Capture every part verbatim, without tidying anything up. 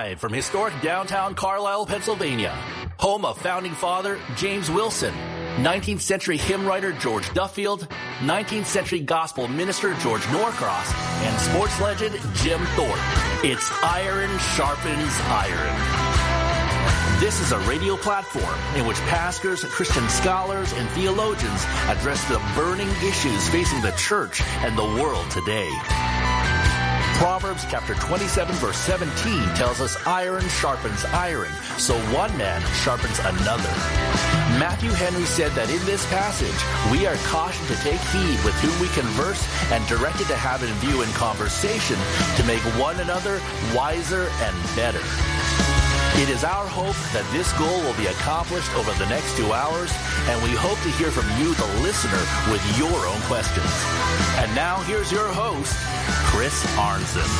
Live from historic downtown Carlisle, Pennsylvania, home of founding father James Wilson, nineteenth century hymn writer George Duffield, nineteenth century gospel minister George Norcross, and sports legend Jim Thorpe. It's Iron Sharpens Iron. This is a radio platform in which pastors, Christian scholars, and theologians address the burning issues facing the church and the world today. Proverbs chapter twenty-seven verse seventeen tells us iron sharpens iron, so one man sharpens another. Matthew Henry said that in this passage, we are cautioned to take heed with whom we converse and directed to have in view in conversation to make one another wiser and better. It is our hope that this goal will be accomplished over the next two hours, and we hope to hear from you, the listener, with your own questions. And now here's your host, Chris Arnzen.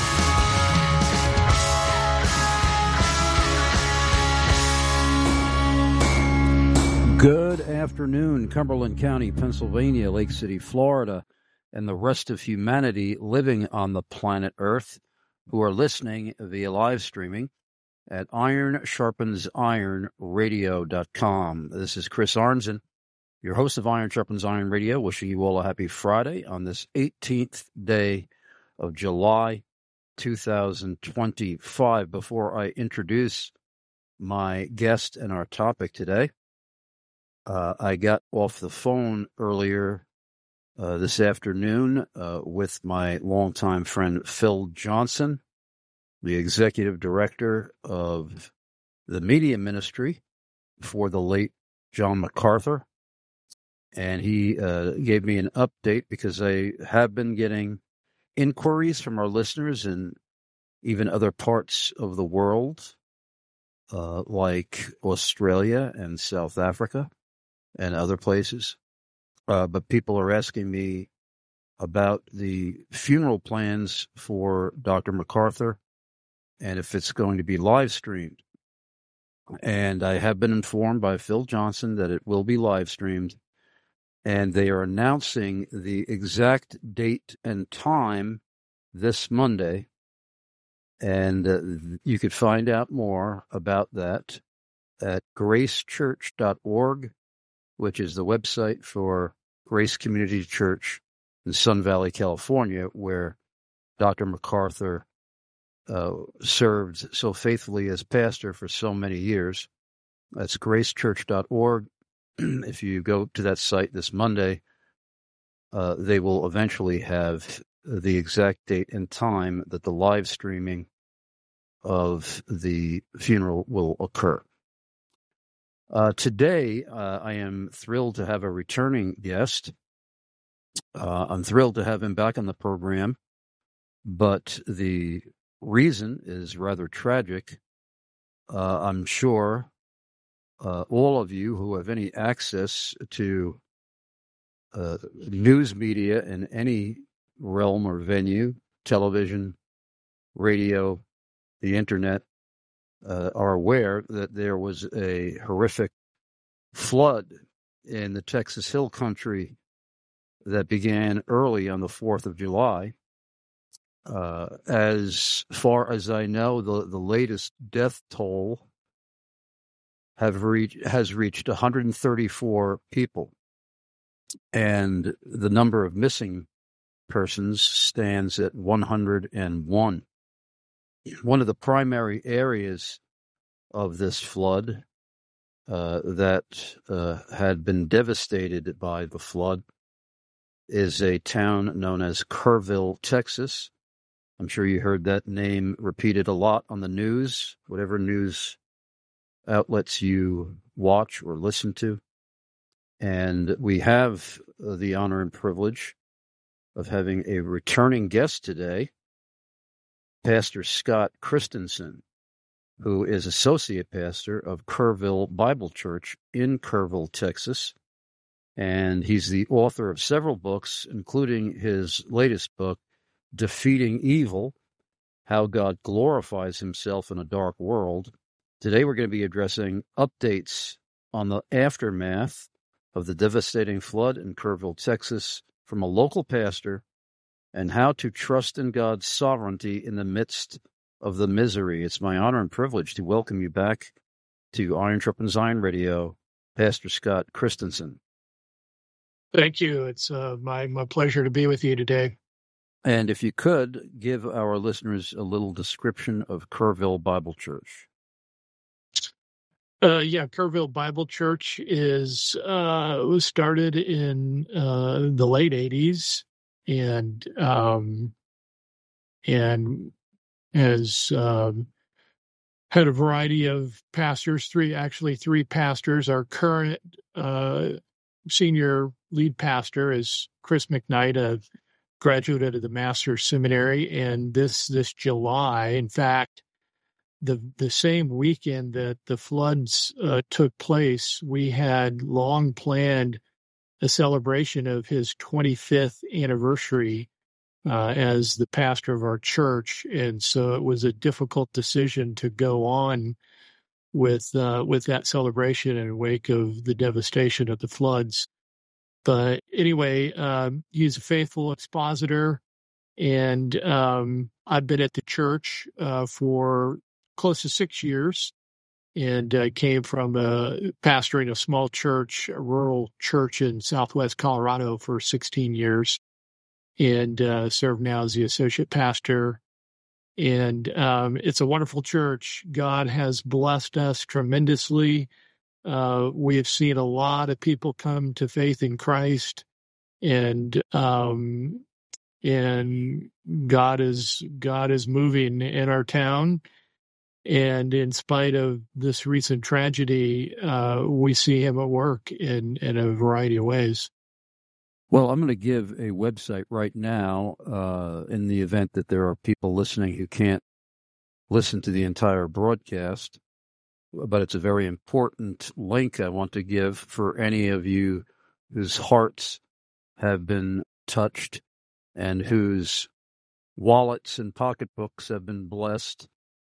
Good afternoon, Cumberland County, Pennsylvania, Lake City, Florida, and the rest of humanity living on the planet Earth who are listening via live streaming at iron sharpens iron radio dot com. This is Chris Arnzen, your host of Iron Sharpens Iron Radio, wishing you all a happy Friday on this eighteenth day of July two thousand twenty-five. Before I introduce my guest and our topic today, uh, I got off the phone earlier uh, this afternoon uh, with my longtime friend Phil Johnson, the executive director of the media ministry for the late John MacArthur. And he uh, gave me an update because I have been getting inquiries from our listeners in even other parts of the world, uh, like Australia and South Africa and other places. Uh, but people are asking me about the funeral plans for Doctor MacArthur and if it's going to be live streamed. And I have been informed by Phil Johnson that it will be live streamed, and they are announcing the exact date and time this Monday. And uh, you could find out more about that at grace church dot org, which is the website for Grace Community Church in Sun Valley, California, where Doctor MacArthur Uh, served so faithfully as pastor for so many years. That's grace church dot org. If you go to that site this Monday, uh, they will eventually have the exact date and time that the live streaming of the funeral will occur. Uh, today, uh, I am thrilled to have a returning guest. Uh, I'm thrilled to have him back on the program, but the reason is rather tragic. Uh, I'm sure uh, all of you who have any access to uh, news media in any realm or venue, television, radio, the internet, uh, are aware that there was a horrific flood in the Texas Hill Country that began early on the fourth of July. Uh, as far as I know, the, the latest death toll have reached, has reached one hundred thirty-four people, and the number of missing persons stands at one hundred one. One of the primary areas of this flood uh, that uh, had been devastated by the flood is a town known as Kerrville, Texas. I'm sure you heard that name repeated a lot on the news, whatever news outlets you watch or listen to. And we have the honor and privilege of having a returning guest today, Pastor Scott Christensen, who is associate pastor of Kerrville Bible Church in Kerrville, Texas. And he's the author of several books, including his latest book, Defeating Evil, How God Glorifies Himself in a Dark World. Today we're going to be addressing updates on the aftermath of the devastating flood in Kerrville, Texas, from a local pastor, and how to trust in God's sovereignty in the midst of the misery. It's my honor and privilege to welcome you back to Iron Trup and Zion Radio, Pastor Scott Christensen. Thank you. It's uh, my, my pleasure to be with you today. And if you could, give our listeners a little description of Kerrville Bible Church. Uh, yeah, Kerrville Bible Church is uh, was started in uh, the late eighties, and um, and has um, had a variety of pastors. Three, actually, three pastors. Our current uh, senior lead pastor is Chris McKnight, a graduate of the Master's Seminary, and this this July, in fact, the the same weekend that the floods uh, took place, we had long planned a celebration of his twenty-fifth anniversary uh, as the pastor of our church, and so it was a difficult decision to go on with uh, with that celebration in the wake of the devastation of the floods. But anyway, um, he's a faithful expositor, and um, I've been at the church uh, for close to six years, and I uh, came from uh, pastoring a small church, a rural church in southwest Colorado for sixteen years, and uh, serve now as the associate pastor. And um, it's a wonderful church. God has blessed us tremendously. Uh, we have seen a lot of people come to faith in Christ, and um, and God is God is moving in our town. And in spite of this recent tragedy, uh, we see Him at work in in a variety of ways. Well, I'm going to give a website right now uh, in the event that there are people listening who can't listen to the entire broadcast. But it's a very important link I want to give for any of you whose hearts have been touched and whose wallets and pocketbooks have been blessed,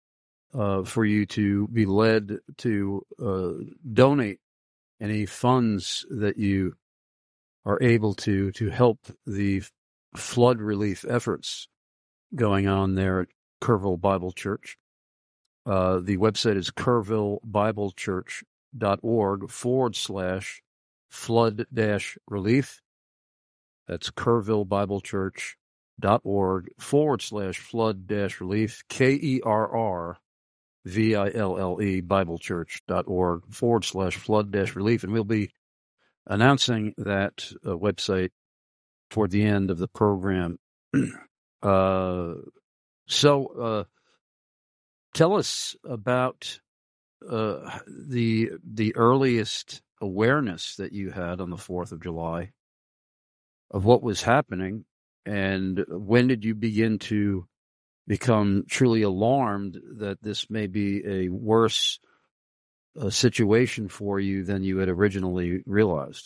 uh, for you to be led to uh, donate any funds that you are able to to help the flood relief efforts going on there at Kerrville Bible Church. Uh, the website is kerrvillebiblechurch.org forward slash flood dash relief. That's kerrvillebiblechurch.org forward slash flood dash relief, K E R R V I L L E, biblechurch.org forward slash flood dash relief. And we'll be announcing that uh, website toward the end of the program. uh, so, uh, Tell us about uh, the the earliest awareness that you had on the fourth of July of what was happening, and when did you begin to become truly alarmed that this may be a worse uh, situation for you than you had originally realized?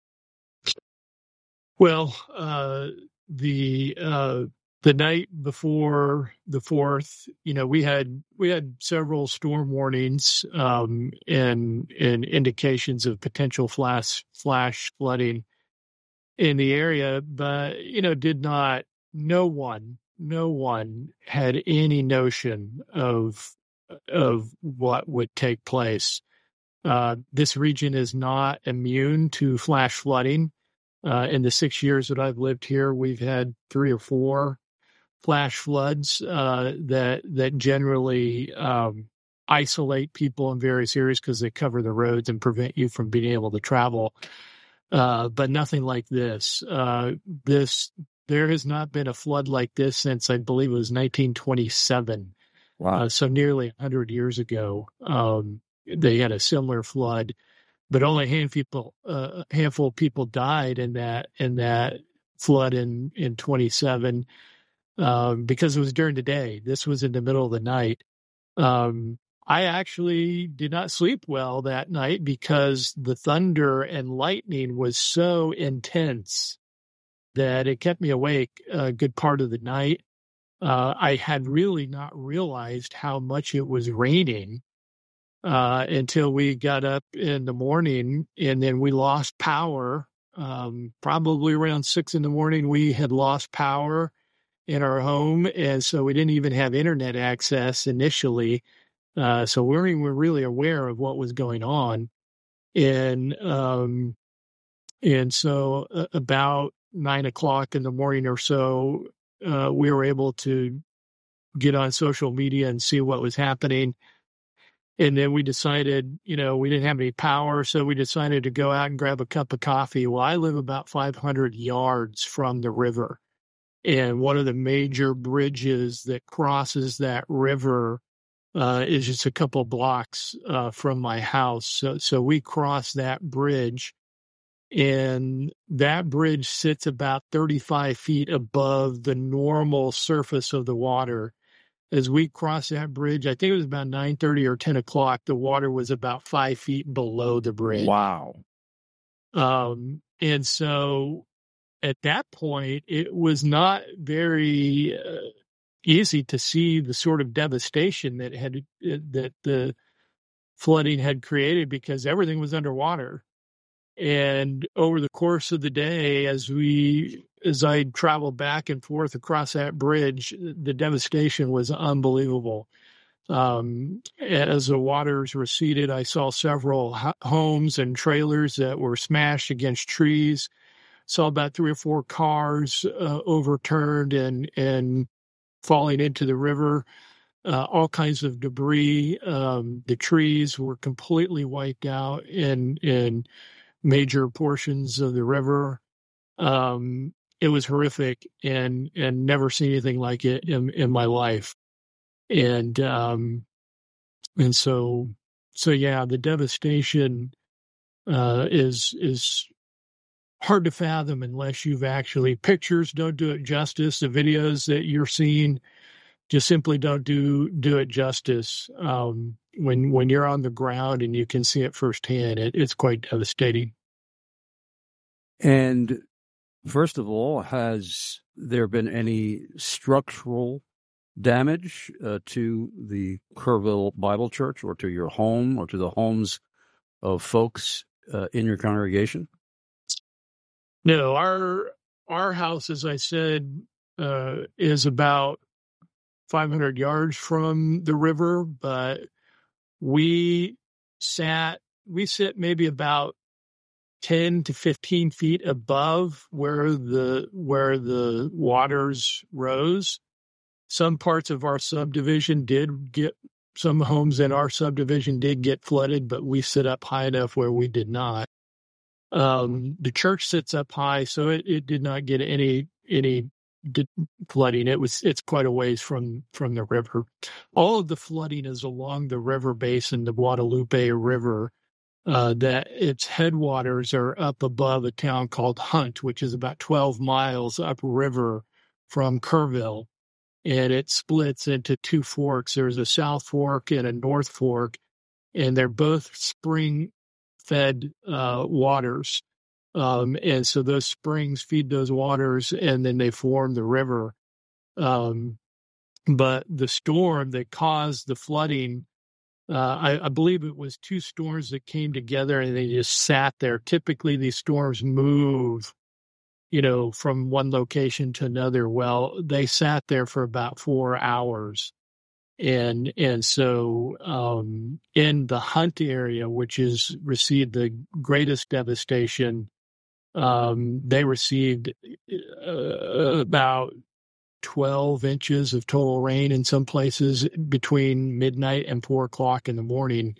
Well, uh, the uh, the night before the fourth, you know, we had we had several storm warnings um, and and indications of potential flash flash flooding in the area, but you know, did not. No one, no one had any notion of of what would take place. Uh, this region is not immune to flash flooding. Uh, in the six years that I've lived here, we've had three or four flash floods uh, that that generally um, isolate people in various areas because they cover the roads and prevent you from being able to travel. Uh, but nothing like this. Uh, this there has not been a flood like this since I believe it was nineteen twenty-seven. Wow! Uh, so nearly one hundred years ago, um, they had a similar flood, but only a handful uh, handful of people died in that in that flood in in twenty-seven. Um, because it was during the day. This was in the middle of the night. Um, I actually did not sleep well that night because the thunder and lightning was so intense that it kept me awake a good part of the night. Uh, I had really not realized how much it was raining uh, until we got up in the morning, and then we lost power. Um, probably around six in the morning, we had lost power. in our home, and so we didn't even have internet access initially. Uh, so we weren't even really aware of what was going on. And um, and so uh, about nine o'clock in the morning or so, uh, we were able to get on social media and see what was happening. And then we decided, you know, we didn't have any power, so we decided to go out and grab a cup of coffee. Well, I live about five hundred yards from the river, and one of the major bridges that crosses that river uh, is just a couple blocks uh, from my house. So, so we crossed that bridge, and that bridge sits about thirty-five feet above the normal surface of the water. As we crossed that bridge, I think it was about nine thirty or ten o'clock, the water was about five feet below the bridge. Wow. Um, and so at that point, it was not very uh, easy to see the sort of devastation that had that the flooding had created, because everything was underwater. And over the course of the day, as we, as I traveled back and forth across that bridge, the devastation was unbelievable. Um, as the waters receded, I saw several ho- homes and trailers that were smashed against trees. Saw about three or four cars uh, overturned and and falling into the river. Uh, all kinds of debris. Um, the trees were completely wiped out in in major portions of the river. Um, it was horrific, and and never seen anything like it in, in my life. And um, and so so yeah, the devastation uh, is is hard to fathom unless you've actually, pictures don't do it justice. The videos that you're seeing just simply don't do do it justice. Um, when when you're on the ground and you can see it firsthand, it, it's quite devastating. And first of all, has there been any structural damage uh, to the Kerrville Bible Church, or to your home, or to the homes of folks uh, in your congregation? No, our our house, as I said, uh, is about five hundred yards from the river, but we sat we sit maybe about ten to fifteen feet above where the where the waters rose. Some parts of our subdivision did get some homes in our subdivision did get flooded, but we sit up high enough where we did not. Um, the church sits up high, so it, it did not get any any flooding. It was it's quite a ways from from the river. All of the flooding is along the river basin, the Guadalupe River. Uh, that its headwaters are up above a town called Hunt, which is about twelve miles upriver from Kerrville, and it splits into two forks. There's a South Fork and a North Fork, and they're both spring-fed uh, waters. Um, and so those springs feed those waters, and then they form the river. Um, but the storm that caused the flooding, uh, I, I believe it was two storms that came together and they just sat there. Typically, these storms move, you know, from one location to another. Well, they sat there for about four hours. And and so um, in the Hunt area, which has received the greatest devastation, um, they received uh, about twelve inches of total rain in some places between midnight and four o'clock in the morning.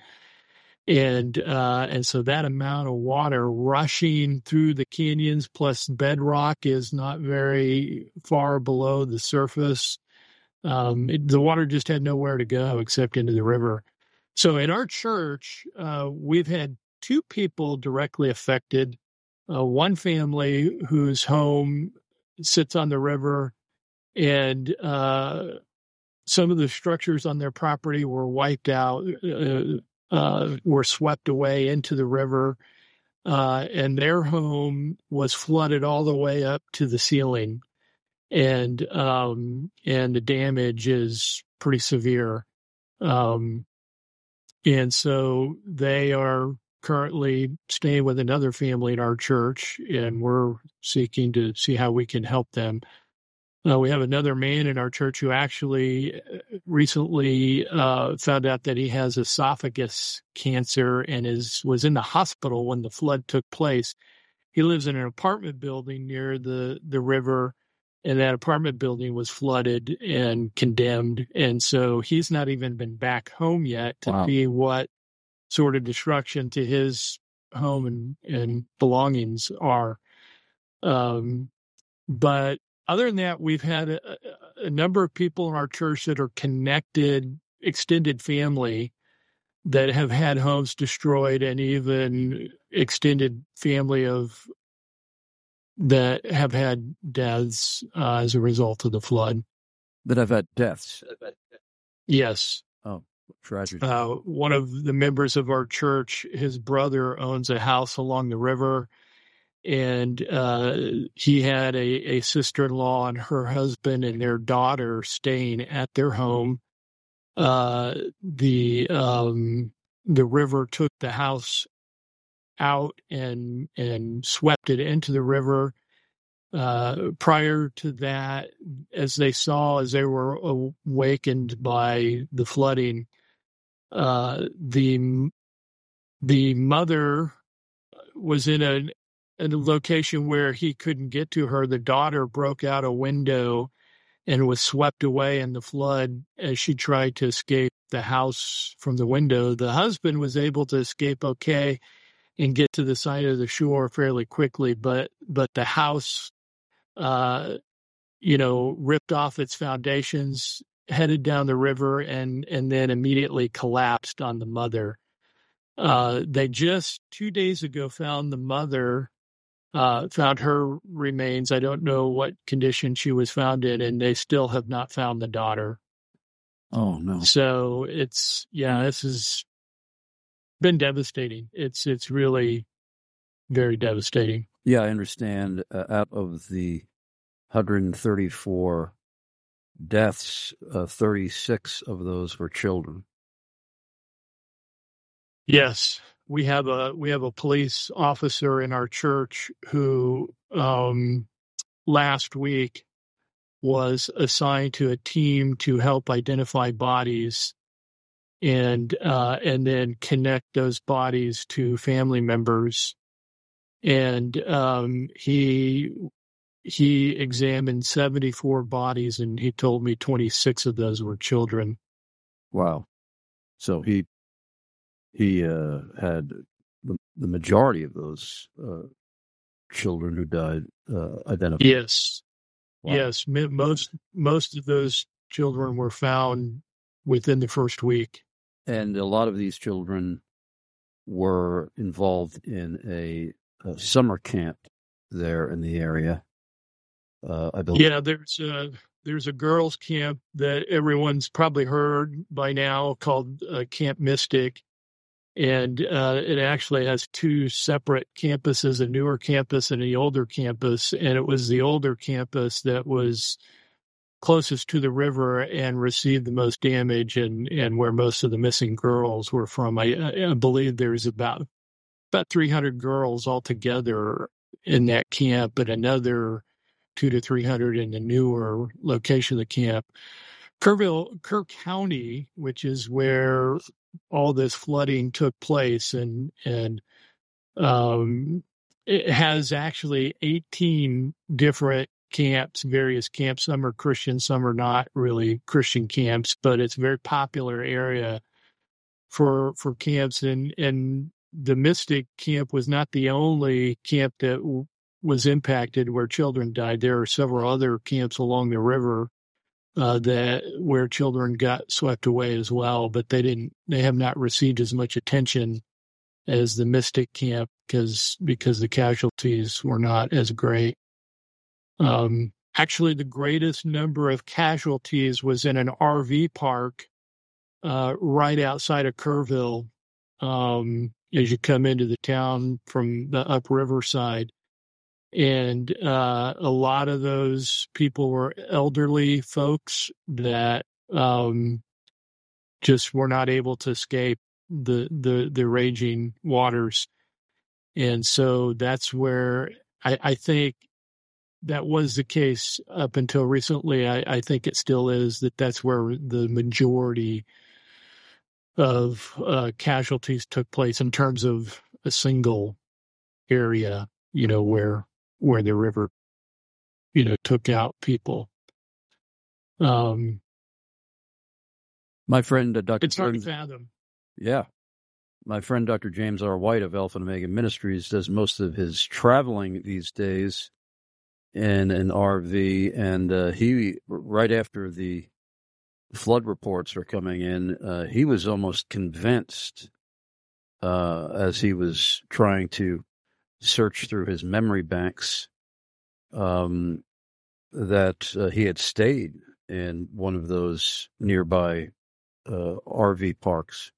And uh, and so that amount of water rushing through the canyons plus bedrock is not very far below the surface. Um, it, the water just had nowhere to go except into the river. So in our church, uh, we've had two people directly affected. Uh, one family whose home sits on the river, and uh, some of the structures on their property were wiped out, uh, uh, were swept away into the river, uh, and their home was flooded all the way up to the ceiling. And um, and the damage is pretty severe. Um, and so they are currently staying with another family in our church, and we're seeking to see how we can help them. Uh, we have another man in our church who actually recently uh, found out that he has esophagus cancer and is was in the hospital when the flood took place. He lives in an apartment building near the, the river, and that apartment building was flooded and condemned. And so he's not even been back home yet to Wow. see what sort of destruction to his home and, and belongings are. Um, but other than that, we've had a, a number of people in our church that are connected, extended family, that have had homes destroyed, and even extended family of that have had deaths uh, as a result of the flood. That have had deaths. Yes. Oh, tragic. Uh, one of the members of our church, his brother owns a house along the river, and uh, he had a, a sister-in-law and her husband and their daughter staying at their home. Uh, the um, the river took the house out and and swept it into the river. Uh, prior to that, as they saw, as they were awakened by the flooding, uh, the the mother was in a, in a location where he couldn't get to her. The daughter broke out a window and was swept away in the flood as she tried to escape the house from the window. The husband was able to escape okay and get to the side of the shore fairly quickly, but but the house, uh, you know, ripped off its foundations, headed down the river, and and then immediately collapsed on the mother. Uh, they just two days ago found the mother, uh, found her remains. I don't know what condition she was found in, and they still have not found the daughter. Oh, no. So it's, yeah, this has been devastating. It's, it's really very devastating. Yeah, I understand. Uh, out of the one hundred thirty-four deaths, uh, thirty-six of those were children. Yes, we have a we have a police officer in our church who um, last week was assigned to a team to help identify bodies and uh, and then connect those bodies to family members. And um, he he examined seventy-four bodies, and he told me twenty-six of those were children. Wow. So he he uh, had the, the majority of those uh, children who died uh, identified. Yes. Wow. Yes, most most of those children were found within the first week. And a lot of these children were involved in a, a summer camp there in the area. Uh, I believe. Yeah, there's a there's a girls' camp that everyone's probably heard by now called uh, Camp Mystic, and uh, it actually has two separate campuses: a newer campus and the older campus. And it was the older campus that was closest to the river and received the most damage, and, and where most of the missing girls were from. I, I believe there's about about three hundred girls altogether in that camp, and another two to three hundred in the newer location of the camp. Kerrville, Kerr County, which is where all this flooding took place, and and um, it has actually eighteen different camps, various camps. Some are Christian, some are not really Christian camps, but it's a very popular area for for camps. And and the Mystic camp was not the only camp that w- was impacted where children died. There are several other camps along the river uh, that where children got swept away as well, but they didn't. They have not received as much attention as the Mystic camp because because the casualties were not as great. Um, actually, the greatest number of casualties was in an R V park uh, right outside of Kerrville. Um, as you come into the town from the upriver side. And uh, a lot of those people were elderly folks that um, just were not able to escape the, the, the raging waters. And so that's where I, I think that was the case up until recently. I, I think it still is, that that's where the majority of uh, casualties took place in terms of a single area, you know, where where the river, you know, took out people. Um, My friend, uh, Doctor it's hard to James, fathom. yeah, my friend Doctor James R. White of Alpha and Omega Ministries does most of his traveling these days in an R V, and uh, he, right after the flood reports are coming in, uh, he was almost convinced, uh, as he was trying to search through his memory banks, um, that uh, he had stayed in one of those nearby uh, R V parks.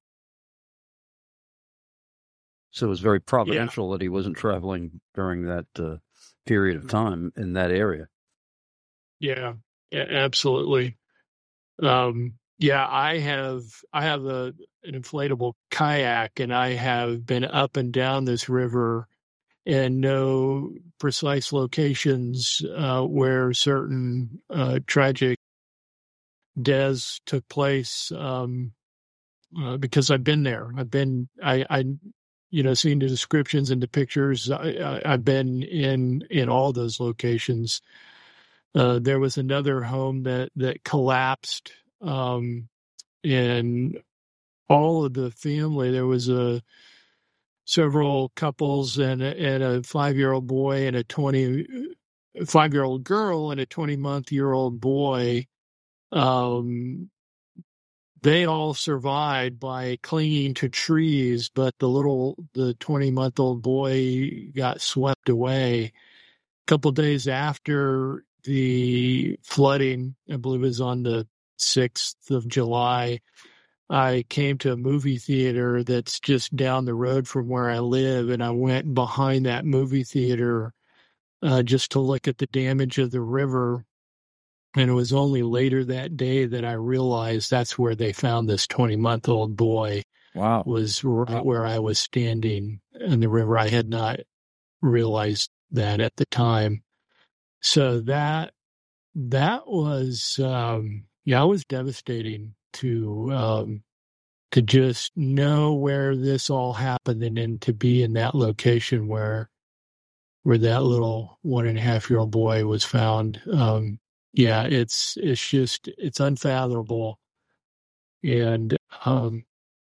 So it was very providential yeah. that he wasn't traveling during that uh, period of time in that area. Yeah, yeah, absolutely. Um, yeah, I have I have a an inflatable kayak, and I have been up and down this river and know precise locations uh, where certain uh, tragic deaths took place, um, uh, because I've been there. I've been I, I you know seen the descriptions and the pictures. I, I, I've been in in all those locations. Uh, there was another home that that collapsed. Um, and all of the family, there was a several couples and a, and a five-year-old boy and a twenty-five-year-old girl and a twenty-month-year-old boy. Um, they all survived by clinging to trees, but the little, the twenty-month-old boy got swept away. A couple days after the flooding, I believe it was on the sixth of July, I came to a movie theater that's just down the road from where I live, and I went behind that movie theater uh, just to look at the damage of the river. And it was only later that day that I realized that's where they found this twenty-month-old boy. Wow. Was right where I was standing in the river. I had not realized that at the time. So that that was, um, yeah, it was devastating to um, to just know where this all happened, and then to be in that location where where that little one and a half year old boy was found. Um, yeah, it's it's just it's unfathomable. And um,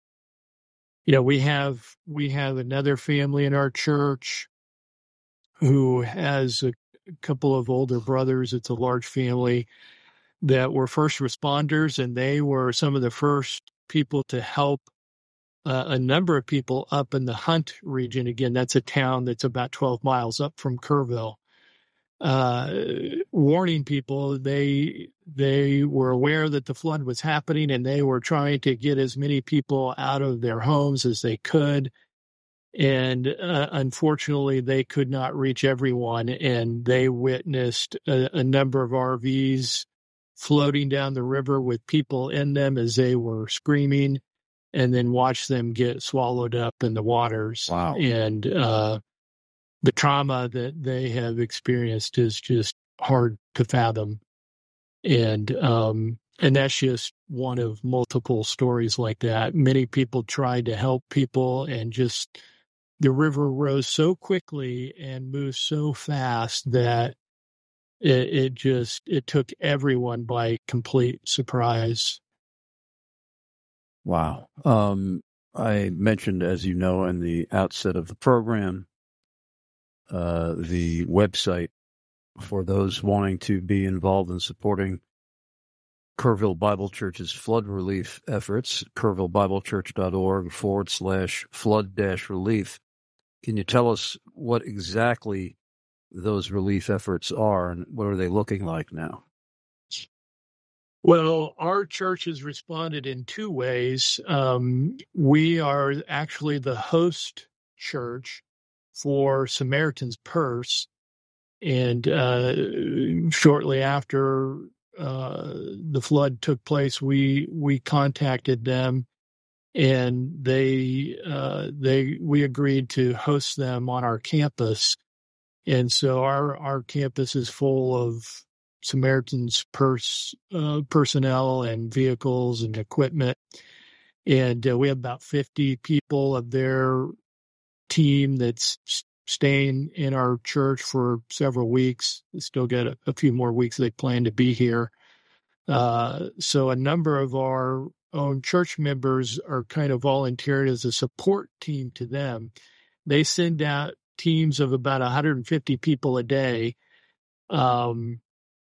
you know, we have we have another family in our church who has a couple of older brothers. It's a large family that were first responders, and they were some of the first people to help uh, a number of people up in the Hunt region. Again, that's a town that's about twelve miles up from Kerrville. Uh, warning people, they they were aware that the flood was happening, and they were trying to get as many people out of their homes as they could. And uh, unfortunately, they could not reach everyone, and they witnessed a, a number of R Vs floating down the river with people in them as they were screaming, and then watched them get swallowed up in the waters. Wow. And uh, the trauma that they have experienced is just hard to fathom. And um, and that's just one of multiple stories like that. Many people tried to help people, and just the river rose so quickly and moved so fast that it, it just it took everyone by complete surprise. Wow. Um, I mentioned, as you know, in the outset of the program, uh, the website for those wanting to be involved in supporting Kerrville Bible Church's flood relief efforts, kerrvillebiblechurch.org forward slash flood dash relief. Can you tell us what exactly those relief efforts are, and what are they looking like now? Well, our church has responded in two ways. Um, we are actually the host church for Samaritan's Purse. And uh, shortly after uh, the flood took place, we we contacted them, and they uh, they we agreed to host them on our campus. And so our, our campus is full of Samaritan's Purse uh, personnel and vehicles and equipment. And uh, we have about fifty people of their team that's staying in our church for several weeks. They still got a, a few more weeks they plan to be here. Uh, so a number of our own church members are kind of volunteering as a support team to them. They send out teams of about one hundred fifty people a day um,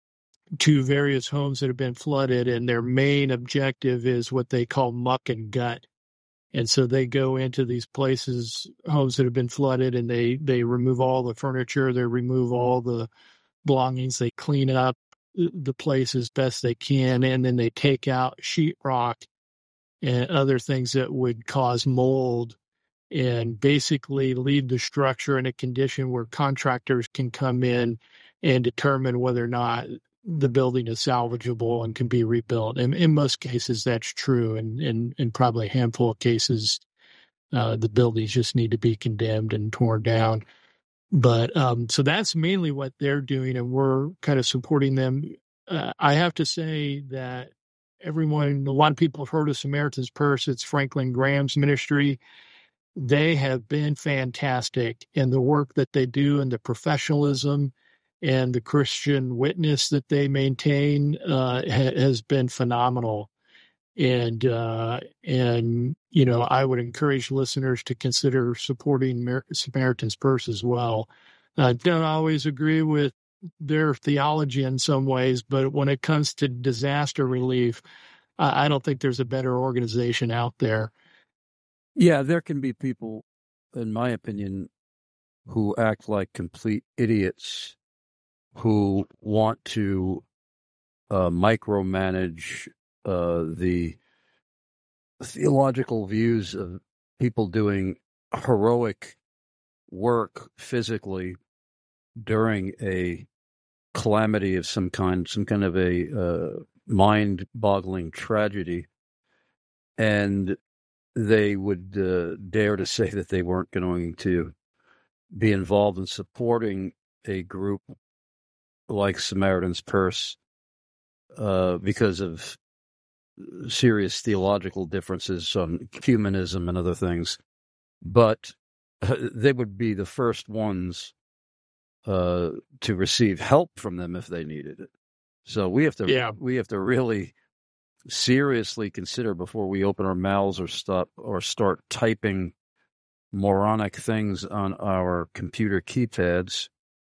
to various homes that have been flooded, and their main objective is what they call muck and gut. And so they go into these places, homes that have been flooded, and they, they remove all the furniture, they remove all the belongings, they clean up the place as best they can, and then they take out sheetrock and other things that would cause mold and basically leave the structure in a condition where contractors can come in and determine whether or not the building is salvageable and can be rebuilt. And in most cases, that's true. And in, in probably a handful of cases, uh, the buildings just need to be condemned and torn down. But um, so that's mainly what they're doing, and we're kind of supporting them. Uh, I have to say that everyone, a lot of people have heard of Samaritan's Purse. It's Franklin Graham's ministry. They have been fantastic in the work that they do and the professionalism and the Christian witness that they maintain uh, ha- has been phenomenal. And, uh, and, you know, I would encourage listeners to consider supporting Mer- Samaritan's Purse as well. I don't always agree with their theology in some ways, but when it comes to disaster relief, I, I don't think there's a better organization out there. Yeah, there can be people, in my opinion, who act like complete idiots, who want to uh, micromanage uh, the theological views of people doing heroic work physically during a calamity of some kind, some kind of a uh, mind-boggling tragedy, and they would uh, dare to say that they weren't going to be involved in supporting a group like Samaritan's Purse uh, because of serious theological differences on humanism and other things. But uh, they would be the first ones uh, to receive help from them if they needed it. So we have to Yeah. we have to really seriously consider before we open our mouths or stop or start typing moronic things on our computer keypads.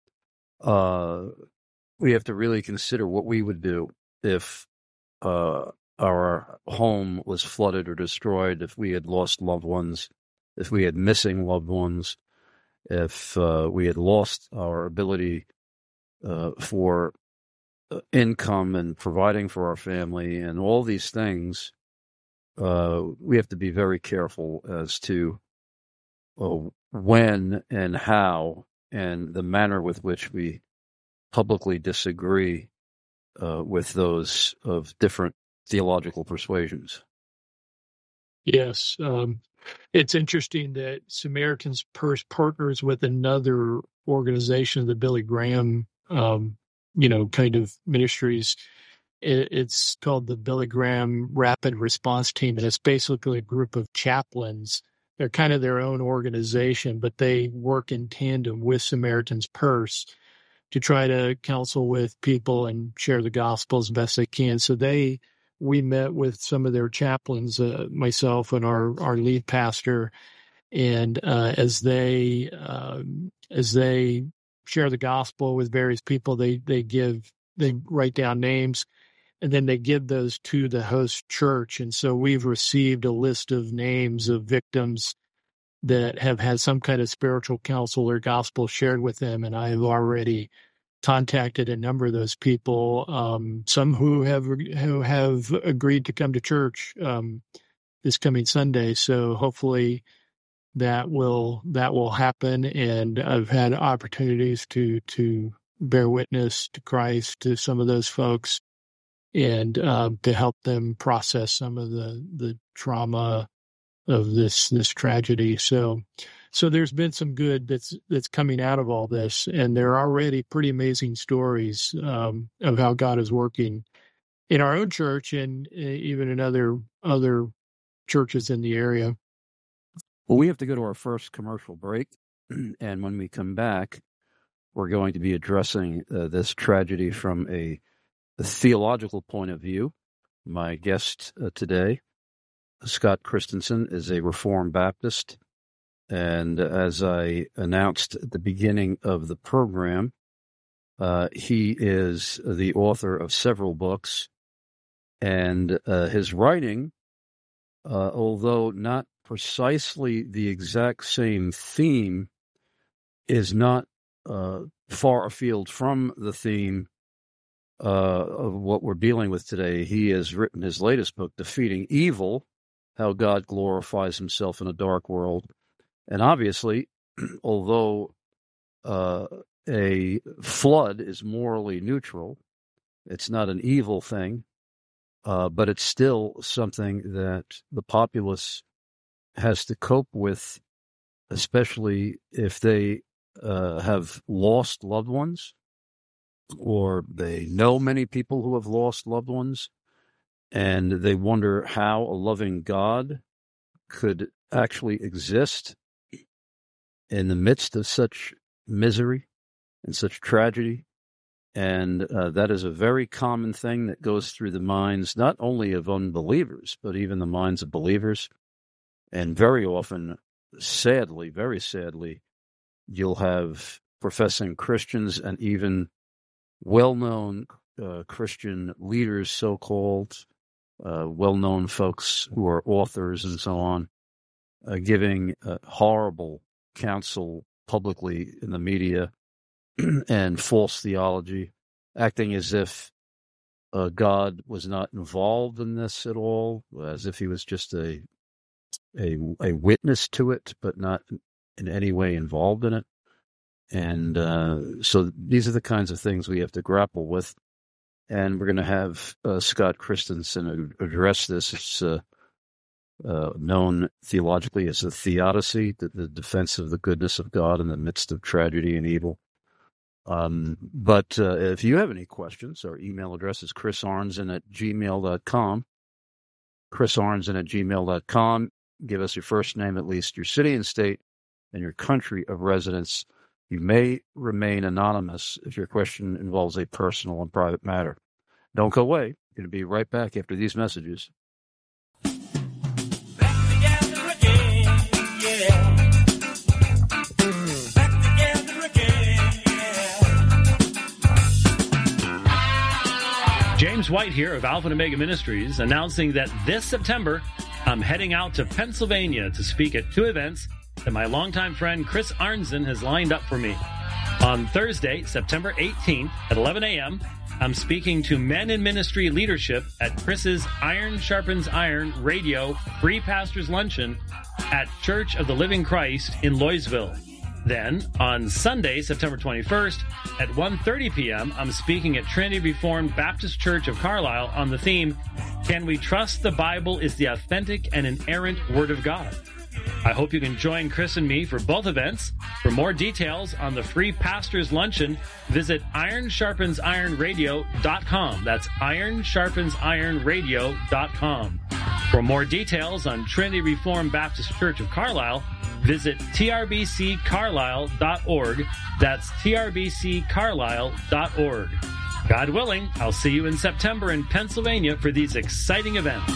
Uh, we have to really consider what we would do if uh, our home was flooded or destroyed, if we had lost loved ones, if we had missing loved ones, if uh, we had lost our ability uh, for income and providing for our family and all these things. Uh, we have to be very careful as to uh, when and how and the manner with which we publicly disagree uh, with those of different theological persuasions. Yes. Um, it's interesting that Samaritan's Purse partners with another organization, the Billy Graham, um, you know, kind of ministries. It, it's called the Billy Graham Rapid Response Team, and it's basically a group of chaplains. They're kind of their own organization, but they work in tandem with Samaritan's Purse to try to counsel with people and share the gospel as best they can. So they, we met with some of their chaplains, uh, myself and our, our lead pastor, and uh, as they uh, as they share the gospel with various people, they they give they write down names, and then they give those to the host church. And so we've received a list of names of victims that have had some kind of spiritual counsel or gospel shared with them, and I have already contacted a number of those people, um, some who have who have agreed to come to church um, this coming Sunday. So hopefully that will that will happen. And I've had opportunities to to bear witness to Christ to some of those folks, and uh, to help them process some of the the trauma of this this tragedy. So so there's been some good that's that's coming out of all this, and there are already pretty amazing stories um, of how God is working in our own church and uh, even in other other churches in the area. Well, we have to go to our first commercial break, and when we come back, we're going to be addressing uh, this tragedy from a, a theological point of view. My guest uh, today, Scott Christensen, is a Reformed Baptist, and as I announced at the beginning of the program, uh, he is the author of several books, and uh, his writing, uh, although not precisely the exact same theme, is not uh, far afield from the theme uh, of what we're dealing with today. He has written his latest book, Defeating Evil, How God Glorifies Himself in a Dark World. And obviously, although uh, a flood is morally neutral, it's not an evil thing, uh, but it's still something that the populace has to cope with, especially if they uh, have lost loved ones, or they know many people who have lost loved ones, and they wonder how a loving God could actually exist in the midst of such misery and such tragedy. And uh, that is a very common thing that goes through the minds not only of unbelievers, but even the minds of believers. And very often, sadly, very sadly, you'll have professing Christians and even well-known uh, Christian leaders, so-called, uh, well-known folks who are authors and so on, uh, giving uh, horrible counsel publicly in the media and false theology, acting as if uh, God was not involved in this at all, as if he was just a a, a witness to it, but not in any way involved in it. And uh, so these are the kinds of things we have to grapple with. And we're going to have uh, Scott Christensen address this. It's uh, uh, known theologically as the theodicy, the, the defense of the goodness of God in the midst of tragedy and evil. Um, but uh, if you have any questions, our email address is chris arnzen at gmail dot com. chris arnzen at gmail dot com. Give us your first name, at least your city and state, and your country of residence. You may remain anonymous if your question involves a personal and private matter. Don't go away. We're going to be right back after these messages. Back together again, yeah. Back together again, yeah. James White here of Alpha and Omega Ministries, announcing that this September, I'm heading out to Pennsylvania to speak at two events that my longtime friend Chris Arnzen has lined up for me. On Thursday, September eighteenth at eleven a.m., I'm speaking to men in ministry leadership at Chris's Iron Sharpens Iron Radio Free Pastors Luncheon at Church of the Living Christ in Louisville. Then, on Sunday, September twenty-first, at one thirty p.m., I'm speaking at Trinity Reformed Baptist Church of Carlisle on the theme, Can We Trust the Bible is the Authentic and Inerrant Word of God? I hope you can join Chris and me for both events. For more details on the Free Pastors Luncheon, visit iron sharpens iron radio dot com. That's iron sharpens iron radio dot com. For more details on Trinity Reformed Baptist Church of Carlisle, visit t r b c carlisle dot org. That's t r b c carlisle dot org. God willing, I'll see you in September in Pennsylvania for these exciting events.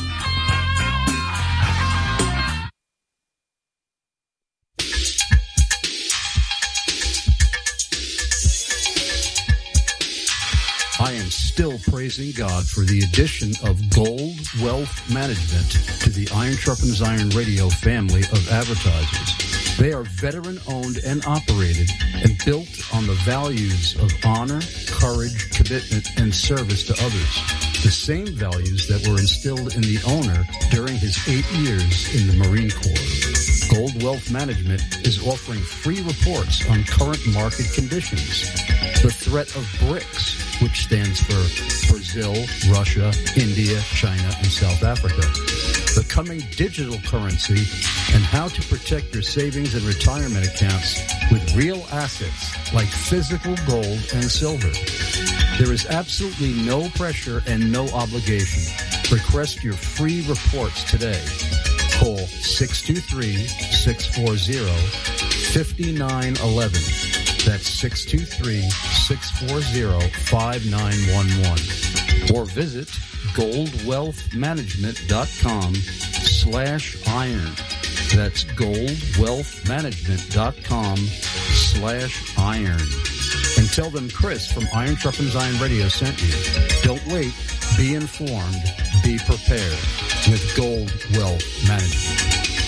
I am still praising God for the addition of Gold Wealth Management to the Iron Sharpens Iron Radio family of advertisers. They are veteran-owned and operated and built on the values of honor, courage, commitment, and service to others. The same values that were instilled in the owner during his eight years in the Marine Corps. Gold Wealth Management is offering free reports on current market conditions. The threat of BRICS, which stands for Brazil, Russia, India, China, and South Africa. The coming digital currency, and how to protect your savings and retirement accounts with real assets like physical gold and silver. There is absolutely no pressure and no obligation. Request your free reports today. Call six two three, six four zero, five nine one one. That's six two three, six four zero, five nine one one. Or visit goldwealthmanagement.com slash iron. That's goldwealthmanagement.com slash iron. And tell them Chris from Iron Sharpens Iron Radio sent you. Don't wait. Be informed. Be prepared with Gold Wealth Management.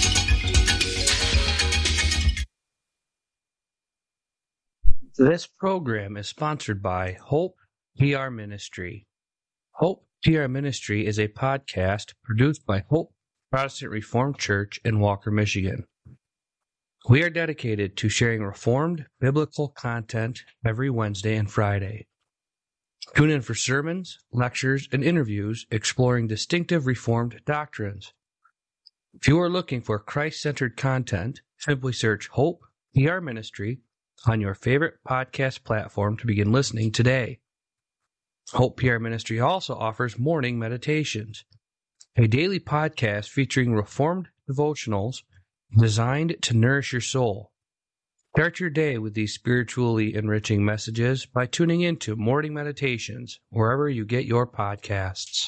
This program is sponsored by Hope P R Ministry. Hope P R Ministry is a podcast produced by Hope Protestant Reformed Church in Walker, Michigan. We are dedicated to sharing Reformed biblical content every Wednesday and Friday. Tune in for sermons, lectures, and interviews exploring distinctive Reformed doctrines. If you are looking for Christ-centered content, simply search Hope P R Ministry on your favorite podcast platform to begin listening today. Hope P R Ministry also offers morning meditations, a daily podcast featuring Reformed devotionals designed to nourish your soul. Start your day with these spiritually enriching messages by tuning into Morning Meditations wherever you get your podcasts.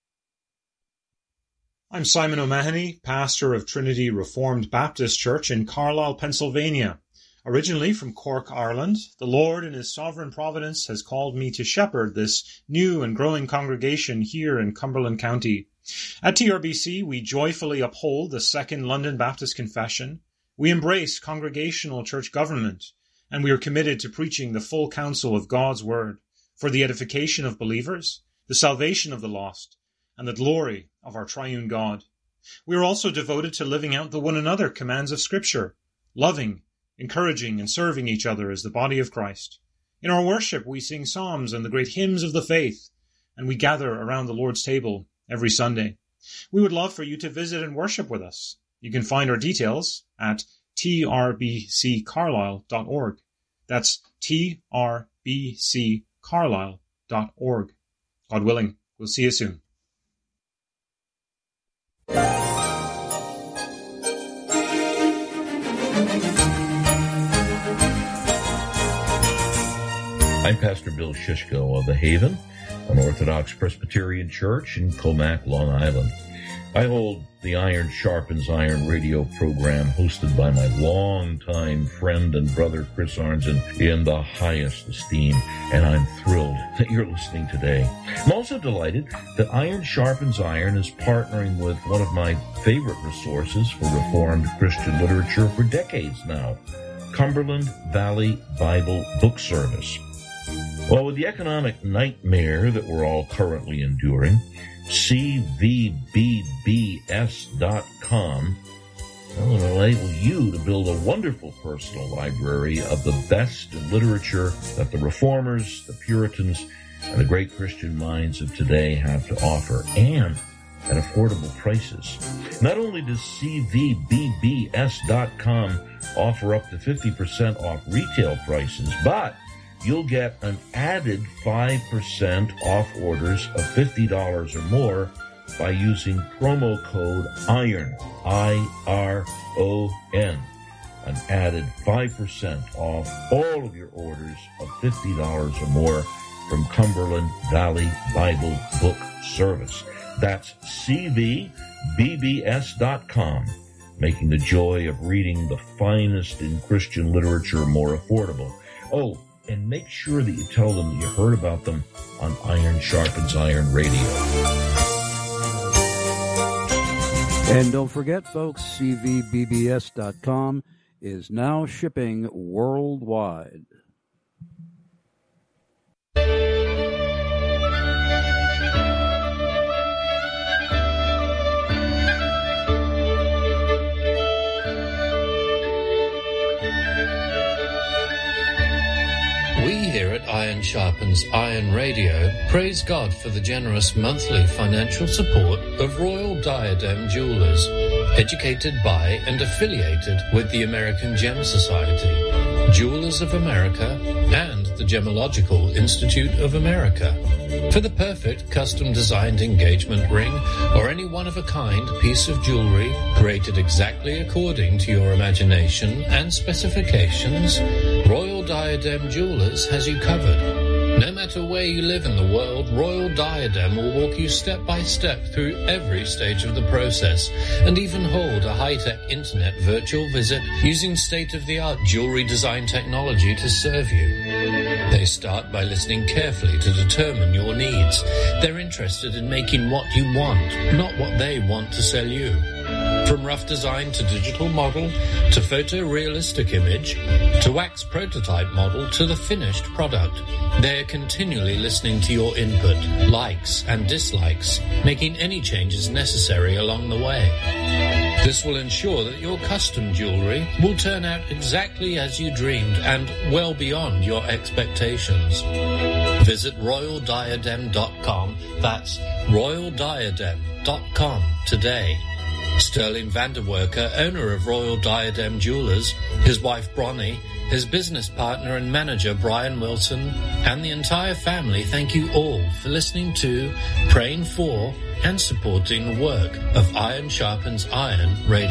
I'm Simon O'Mahony, pastor of Trinity Reformed Baptist Church in Carlisle, Pennsylvania. Originally from Cork, Ireland, the Lord in His sovereign providence has called me to shepherd this new and growing congregation here in Cumberland County. At T R B C, we joyfully uphold the Second London Baptist Confession. We embrace congregational church government, and we are committed to preaching the full counsel of God's Word for the edification of believers, the salvation of the lost, and the glory of our triune God. We are also devoted to living out the one another commands of Scripture, loving, encouraging, and serving each other as the body of Christ. In our worship, we sing psalms and the great hymns of the faith, and we gather around the Lord's table every Sunday. We would love for you to visit and worship with us. You can find our details at t r b c carlisle dot org. That's t r b c carlisle dot org. God willing, we'll see you soon. I'm Pastor Bill Shishko of The Haven, an Orthodox Presbyterian church in Comac, Long Island. I hold the Iron Sharpens Iron radio program hosted by my longtime friend and brother Chris Arnzen in the highest esteem, and I'm thrilled that you're listening today. I'm also delighted that Iron Sharpens Iron is partnering with one of my favorite resources for Reformed Christian literature for decades now, Cumberland Valley Bible Book Service. Well, with the economic nightmare that we're all currently enduring, C V B B S dot com will enable you to build a wonderful personal library of the best in literature that the Reformers, the Puritans, and the great Christian minds of today have to offer, and at affordable prices. Not only does C V B B S dot com offer up to fifty percent off retail prices, but you'll get an added five percent off orders of fifty dollars or more by using promo code IRON, I R O N. An added five percent off all of your orders of fifty dollars or more from Cumberland Valley Bible Book Service. That's C V B B S dot com, making the joy of reading the finest in Christian literature more affordable. Oh, and make sure that you tell them that you heard about them on Iron Sharpens Iron Radio. And don't forget, folks, C V B B S dot com is now shipping worldwide. We here at Iron Sharpens Iron Radio praise God for the generous monthly financial support of Royal Diadem Jewelers, educated by and affiliated with the American Gem Society, Jewelers of America, and the Gemological Institute of America. For the perfect custom-designed engagement ring or any one-of-a-kind piece of jewelry created exactly according to your imagination and specifications, Royal Diadem Jewelers has you covered. No matter where you live in the world, Royal Diadem will walk you step by step through every stage of the process and even hold a high-tech internet virtual visit using state-of-the-art jewelry design technology to serve you. They start by listening carefully to determine your needs. They're interested in making what you want, not what they want to sell you. From rough design to digital model, to photorealistic image, to wax prototype model, to the finished product, they are continually listening to your input, likes and dislikes, making any changes necessary along the way. This will ensure that your custom jewelry will turn out exactly as you dreamed and well beyond your expectations. Visit royal diadem dot com. That's royal diadem dot com today. Sterling Vanderwerker, owner of Royal Diadem Jewelers, his wife Bronnie, his business partner and manager Brian Wilson, and the entire family thank you all for listening to, praying for, and supporting the work of Iron Sharpens Iron Radio.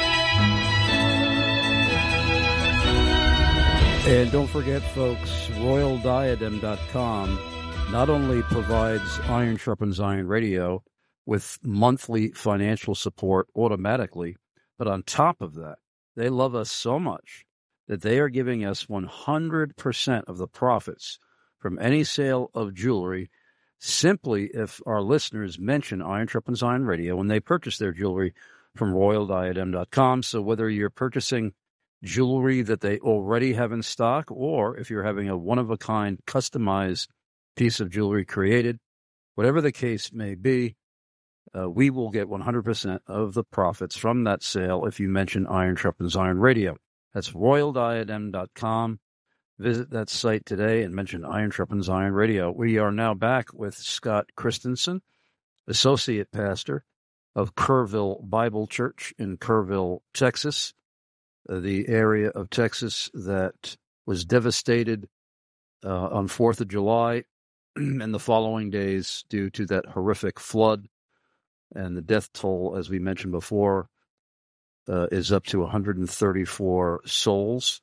And don't forget, folks, royal diadem dot com not only provides Iron Sharpens Iron Radio with monthly financial support automatically, but on top of that, they love us so much that they are giving us one hundred percent of the profits from any sale of jewelry simply if our listeners mention Iron Sharpens Iron Radio when they purchase their jewelry from royal diadem dot com. So whether you're purchasing jewelry that they already have in stock, or if you're having a one-of-a-kind customized piece of jewelry created, whatever the case may be, uh, we will get one hundred percent of the profits from that sale if you mention Iron Sharpens Iron Radio. That's royal diadem dot com. Visit that site today and mention Iron Sharpens Iron Radio. We are now back with Scott Christensen, Associate Pastor of Kerrville Bible Church in Kerrville, Texas, uh, the area of Texas that was devastated uh, on fourth of July and the following days due to that horrific flood. And the death toll, as we mentioned before, uh, is up to one hundred thirty-four souls.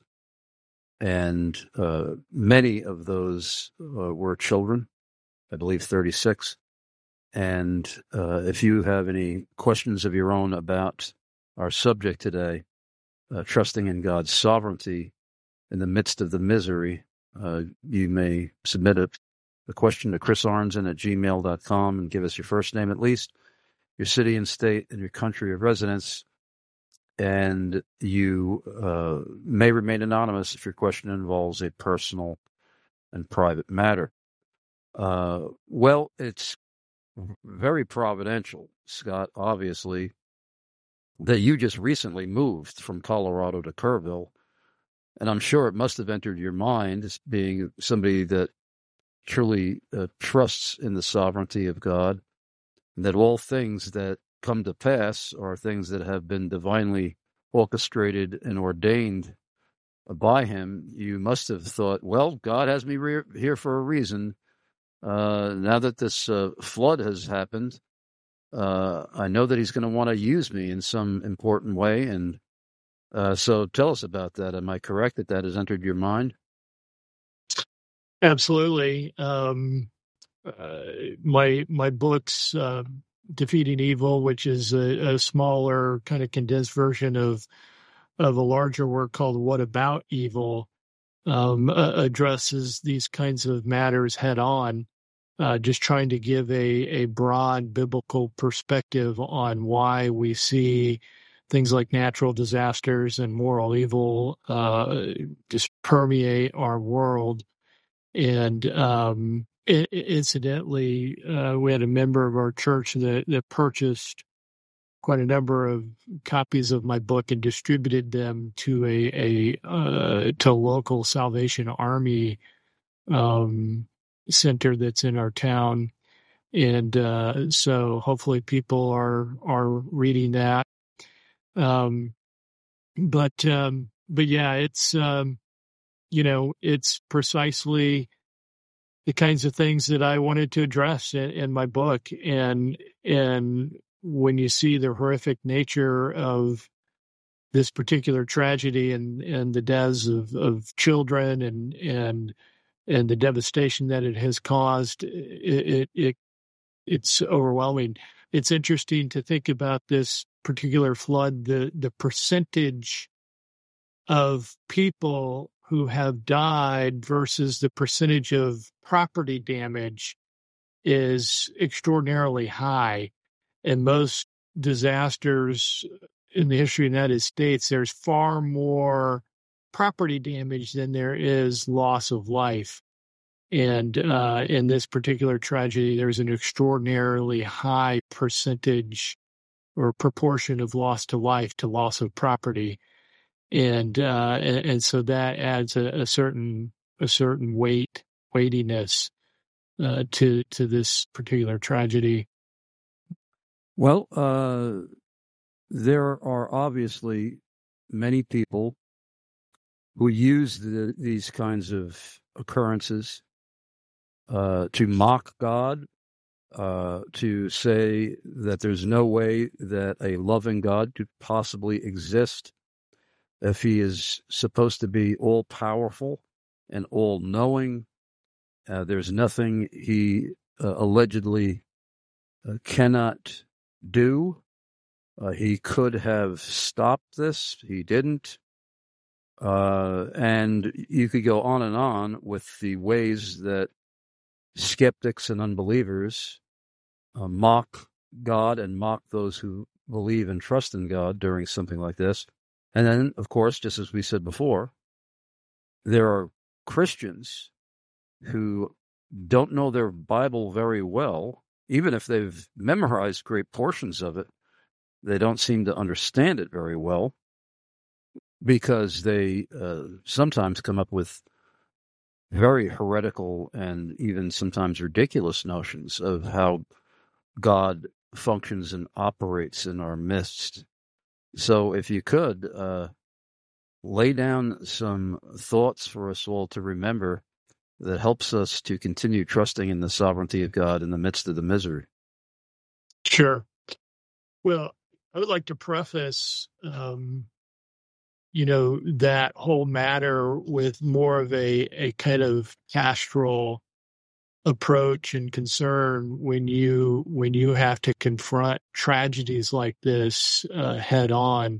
And uh, many of those uh, were children, I believe thirty-six. And uh, if you have any questions of your own about our subject today, uh, trusting in God's sovereignty in the midst of the misery, uh, you may submit a, a question to chris arnzen at gmail dot com and give us your first name at least, your city and state, and your country of residence. And you uh, may remain anonymous if your question involves a personal and private matter. Uh, well, it's very providential, Scott, obviously, that you just recently moved from Colorado to Kerrville. And I'm sure it must have entered your mind as being somebody that truly uh, trusts in the sovereignty of God, and that all things that come to pass are things that have been divinely orchestrated and ordained by him. You must have thought, well, God has me re- here for a reason. Uh, now that this uh, flood has happened, uh, I know that he's going to want to use me in some important way. And uh, so tell us about that. Am I correct that that has entered your mind? Absolutely. Um, uh, my my books, uh, Defeating Evil, which is a, a smaller kind of condensed version of of a larger work called What About Evil, um, uh, addresses these kinds of matters head on, uh, just trying to give a, a broad biblical perspective on why we see things like natural disasters and moral evil uh, just permeate our world. And um, I- incidentally, uh, we had a member of our church that, that purchased quite a number of copies of my book and distributed them to a, a uh, to local Salvation Army um, center that's in our town. And uh, so hopefully people are are reading that. Um, but um, but yeah, it's um, you know it's precisely the kinds of things that I wanted to address in, in my book. And and when you see the horrific nature of this particular tragedy and, and the deaths of, of children and and and the devastation that it has caused, it, it, it it's overwhelming. It's interesting to think about this particular flood, the the percentage of people who have died versus the percentage of property damage is extraordinarily high. And most disasters in the history of the United States, there's far more property damage than there is loss of life. And uh, in this particular tragedy, there's an extraordinarily high percentage or proportion of loss to life to loss of property. And, uh, and and so that adds a, a certain a certain weight weightiness uh, to to this particular tragedy. Well, uh, there are obviously many people who use the, these kinds of occurrences uh, to mock God, uh, to say that there's no way that a loving God could possibly exist if he is supposed to be all-powerful and all-knowing. Uh, there's nothing he uh, allegedly uh, cannot do. Uh, he could have stopped this. He didn't. Uh, and you could go on and on with the ways that skeptics and unbelievers uh, mock God and mock those who believe and trust in God during something like this. And then, of course, just as we said before, there are Christians who don't know their Bible very well. Even if they've memorized great portions of it, they don't seem to understand it very well because they uh, sometimes come up with very heretical and even sometimes ridiculous notions of how God functions and operates in our midst. So if you could, uh, lay down some thoughts for us all to remember that helps us to continue trusting in the sovereignty of God in the midst of the misery. Sure. Well, I would like to preface, um, you know, that whole matter with more of a, a kind of pastoral approach and concern when you when you have to confront tragedies like this uh, head on.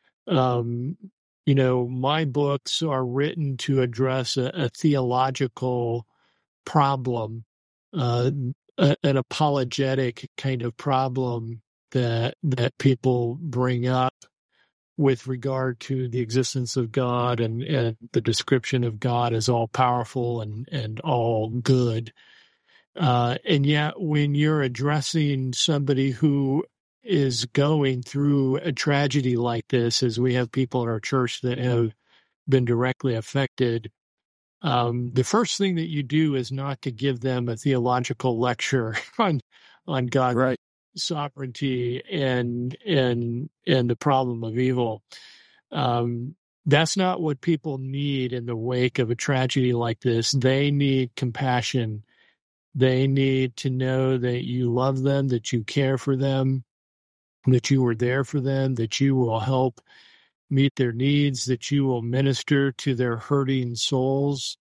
Um, you know, my books are written to address a, a theological problem, uh, a, an apologetic kind of problem that that people bring up with regard to the existence of God and, and the description of God as all powerful and, and all good. Uh, and yet when you're addressing somebody who is going through a tragedy like this, as we have people in our church that have been directly affected, um, the first thing that you do is not to give them a theological lecture on on God's right. sovereignty and and and the problem of evil. Um, that's not what people need in the wake of a tragedy like this. They need compassion. They need to know that you love them, that you care for them, that you were there for them, that you will help meet their needs, that you will minister to their hurting souls.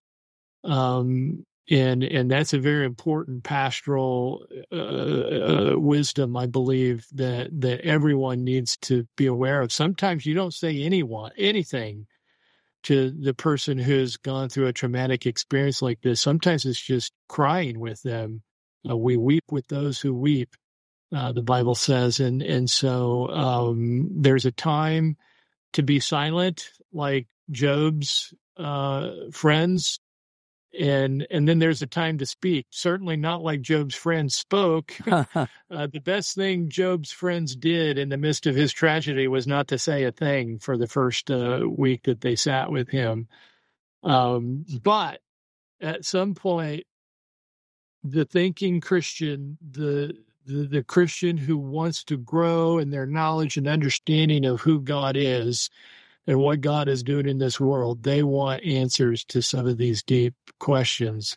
Um, and and that's a very important pastoral uh, uh, wisdom, I believe, that, that everyone needs to be aware of. Sometimes you don't say anyone anything to the person who's gone through a traumatic experience like this. Sometimes it's just crying with them. Uh, we weep with those who weep, uh, the Bible says. And, and so um, there's a time to be silent, like Job's uh, friends. And and then there's a time to speak. Certainly not like Job's friends spoke. uh, the best thing Job's friends did in the midst of his tragedy was not to say a thing for the first uh, week that they sat with him. Um, but at some point, the thinking Christian, the, the the Christian who wants to grow in their knowledge and understanding of who God is and what God is doing in this world, they want answers to some of these deep questions.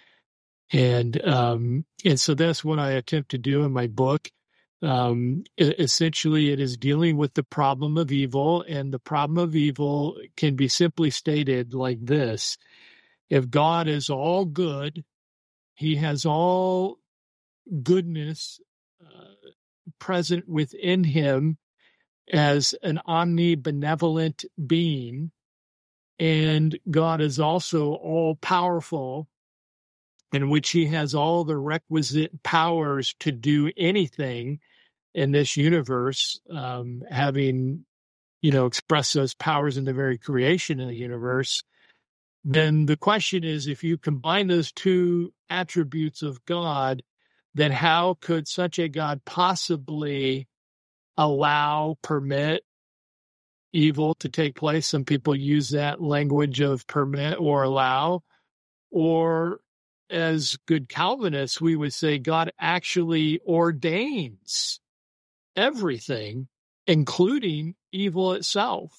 And um, and so that's what I attempt to do in my book. Um, essentially, it is dealing with the problem of evil, and the problem of evil can be simply stated like this. If God is all good, he has all goodness uh, present within him as an omnibenevolent being, and God is also all-powerful, in which he has all the requisite powers to do anything in this universe, um, having, you know, expressed those powers in the very creation of the universe. Then the question is, if you combine those two attributes of God, then how could such a God possibly allow, permit evil to take place? Some people use that language of permit or allow. Or, as good Calvinists, we would say God actually ordains everything, including evil itself.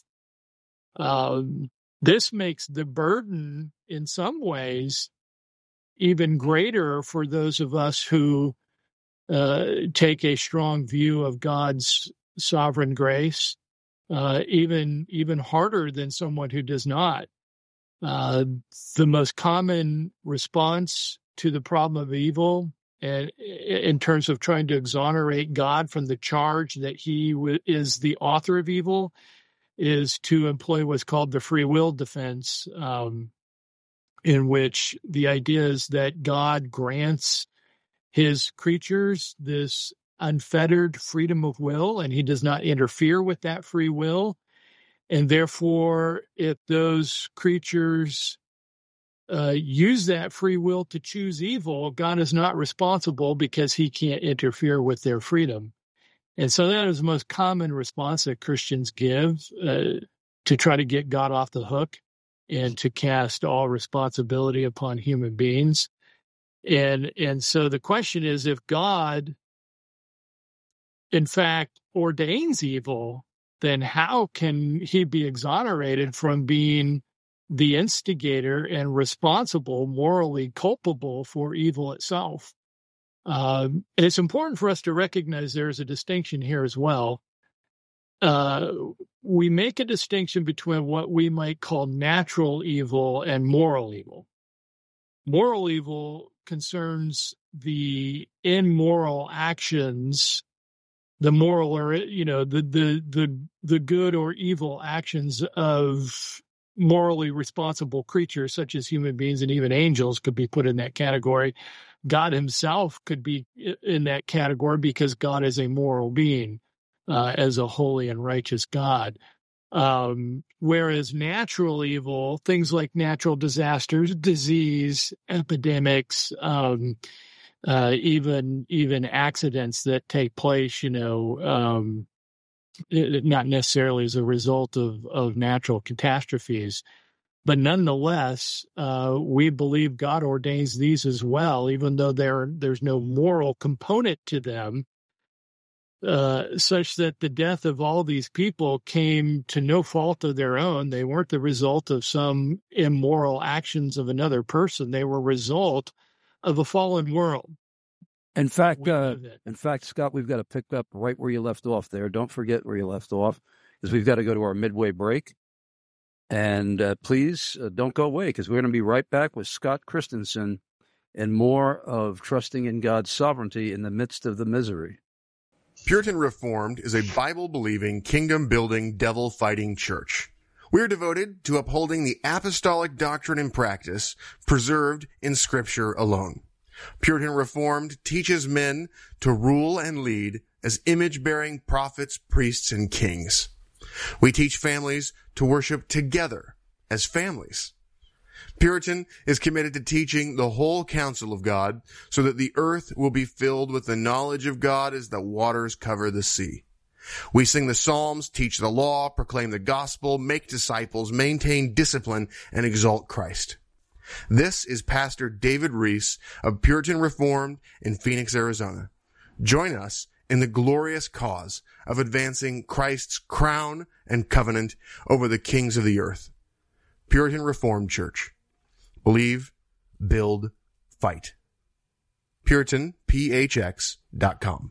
Um, this makes the burden, in some ways, even greater for those of us who uh, take a strong view of God's sovereign grace, uh, even even harder than someone who does not. Uh, the most common response to the problem of evil, and in terms of trying to exonerate God from the charge that he w- is the author of evil, is to employ what's called the free will defense, um, in which the idea is that God grants his creatures this unfettered freedom of will, and he does not interfere with that free will. And therefore, if those creatures uh, use that free will to choose evil, God is not responsible because he can't interfere with their freedom. And so that is the most common response that Christians give uh, to try to get God off the hook and to cast all responsibility upon human beings. And, and so the question is, if God, in fact, ordains evil, then how can he be exonerated from being the instigator and responsible, morally culpable for evil itself? Um, and it's important for us to recognize there's a distinction here as well. Uh, we make a distinction between what we might call natural evil and moral evil. Moral evil concerns the immoral actions, the moral or, you know, the, the, the, the good or evil actions of morally responsible creatures such as human beings, and even angels could be put in that category. God himself could be in that category because God is a moral being, uh, as a holy and righteous God. Um, whereas natural evil, things like natural disasters, disease, epidemics, um, uh, even even accidents that take place, you know, um, it, not necessarily as a result of, of natural catastrophes, but nonetheless, uh, we believe God ordains these as well, even though there there's no moral component to them, uh, such that the death of all these people came to no fault of their own. They weren't the result of some immoral actions of another person. They were a result of a fallen world. In fact, uh, in fact, Scott, we've got to pick up right where you left off there. Don't forget where you left off, because we've got to go to our midway break. And uh, please uh, don't go away, because we're going to be right back with Scott Christensen and more of trusting in God's sovereignty in the midst of the misery. Puritan Reformed is a Bible-believing, kingdom-building, devil-fighting church. We are devoted to upholding the apostolic doctrine and practice preserved in Scripture alone. Puritan Reformed teaches men to rule and lead as image-bearing prophets, priests, and kings. We teach families to worship together as families. Puritan is committed to teaching the whole counsel of God so that the earth will be filled with the knowledge of God as the waters cover the sea. We sing the Psalms, teach the law, proclaim the gospel, make disciples, maintain discipline, and exalt Christ. This is Pastor David Reese of Puritan Reformed in Phoenix, Arizona. Join us in the glorious cause of advancing Christ's crown and covenant over the kings of the earth. Puritan Reformed Church. Believe, build, fight. Puritan P H X dot com.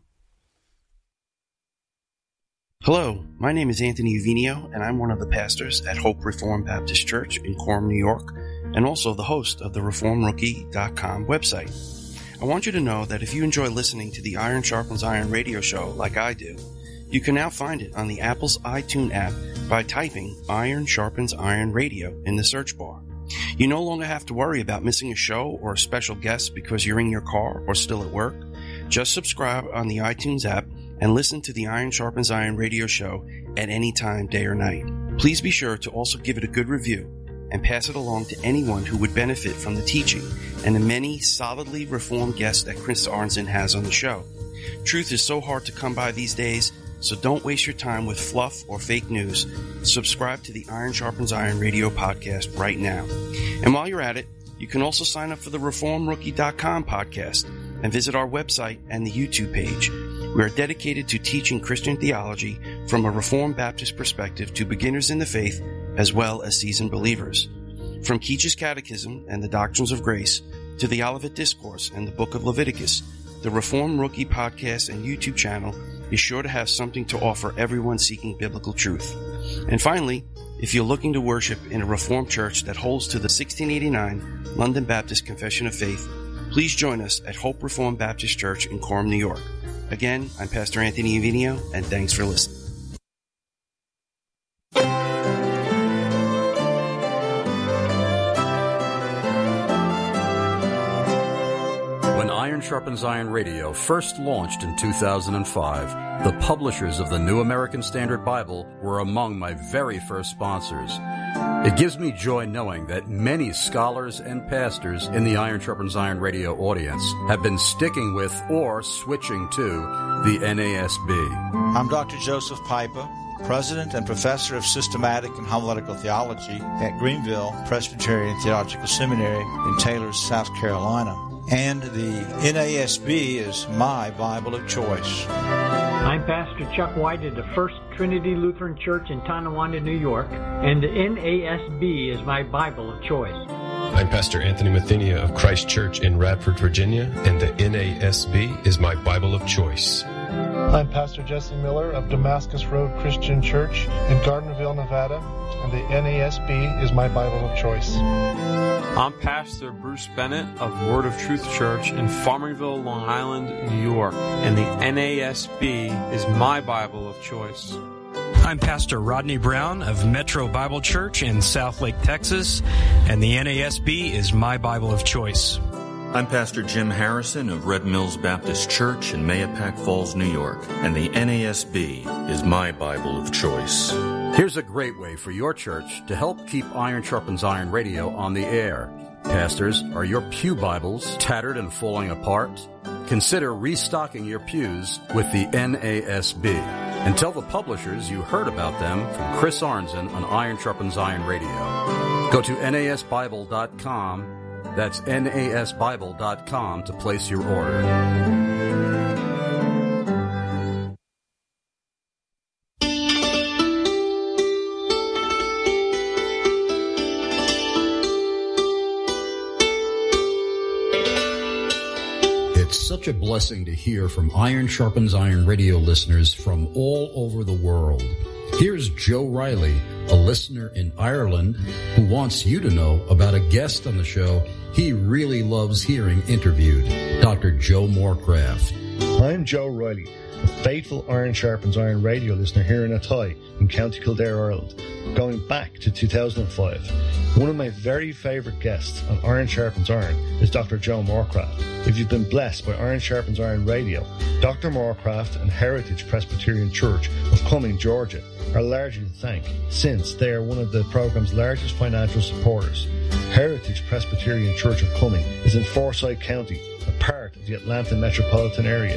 Hello, my name is Anthony Uvinio, and I'm one of the pastors at Hope Reformed Baptist Church in Coram, New York, and also the host of the reform rookie dot com website. I want you to know that if you enjoy listening to the Iron Sharpens Iron radio show like I do, you can now find it on the Apple's iTunes app by typing Iron Sharpens Iron Radio in the search bar. You no longer have to worry about missing a show or a special guest because you're in your car or still at work. Just subscribe on the iTunes app and listen to the Iron Sharpens Iron radio show at any time, day or night. Please be sure to also give it a good review and pass it along to anyone who would benefit from the teaching and the many solidly reformed guests that Chris Arnzen has on the show. Truth is so hard to come by these days, so don't waste your time with fluff or fake news. Subscribe to the Iron Sharpens Iron radio podcast right now. And while you're at it, you can also sign up for the reform rookie dot com podcast and visit our website and the YouTube page. We are dedicated to teaching Christian theology from a Reformed Baptist perspective to beginners in the faith as well as seasoned believers. From Keach's Catechism and the Doctrines of Grace to the Olivet Discourse and the Book of Leviticus, the Reform Rookie podcast and YouTube channel is sure to have something to offer everyone seeking biblical truth. And finally, if you're looking to worship in a Reformed church that holds to the sixteen eighty-nine London Baptist Confession of Faith, please join us at Hope Reformed Baptist Church in Coram, New York. Again, I'm Pastor Anthony Uvinio, and thanks for listening. When Iron Sharpens Iron Radio first launched in two thousand five, the publishers of the New American Standard Bible were among my very first sponsors. It gives me joy knowing that many scholars and pastors in the Iron Sharpens Iron Radio audience have been sticking with or switching to the N A S B. I'm Doctor Joseph Pipa, President and Professor of Systematic and Homiletical Theology at Greenville Presbyterian Theological Seminary in Taylor, South Carolina. And the N A S B is my Bible of choice. I'm Pastor Chuck White of the First Trinity Lutheran Church in Tonawanda, New York, and the N A S B is my Bible of choice. I'm Pastor Anthony Mathenia of Christ Church in Radford, Virginia, and the N A S B is my Bible of choice. I'm Pastor Jesse Miller of Damascus Road Christian Church in Gardnerville, Nevada, and the N A S B is my Bible of choice. I'm Pastor Bruce Bennett of Word of Truth Church in Farmingville, Long Island, New York, and the N A S B is my Bible of choice. I'm Pastor Rodney Brown of Metro Bible Church in Southlake, Texas, and the N A S B is my Bible of choice. I'm Pastor Jim Harrison of Red Mills Baptist Church in Mahopac Falls, New York, and the N A S B is my Bible of choice. Here's a great way for your church to help keep Iron Sharpens Iron Radio on the air. Pastors, are your pew Bibles tattered and falling apart? Consider restocking your pews with the N A S B. And tell the publishers you heard about them from Chris Arnzen on Iron Sharpens Iron Radio. Go to N A S Bible dot com. That's N A S Bible dot com to place your order. It's such a blessing to hear from Iron Sharpens Iron radio listeners from all over the world. Here's Joe Riley, a listener in Ireland, who wants you to know about a guest on the show he really loves hearing interviewed, Doctor Joe Morecraft. I'm Joe Riley, a faithful Iron Sharpens Iron radio listener here in Athy in County Kildare, Ireland, going back to two thousand five. One of my very favourite guests on Iron Sharpens Iron is Doctor Joe Morecraft. If you've been blessed by Iron Sharpens Iron radio, Doctor Morecraft and Heritage Presbyterian Church of Cumming, Georgia, are largely to thank, since they are one of the program's largest financial supporters. Heritage Presbyterian Church of Cumming is in Forsyth County, a part of the Atlanta metropolitan area.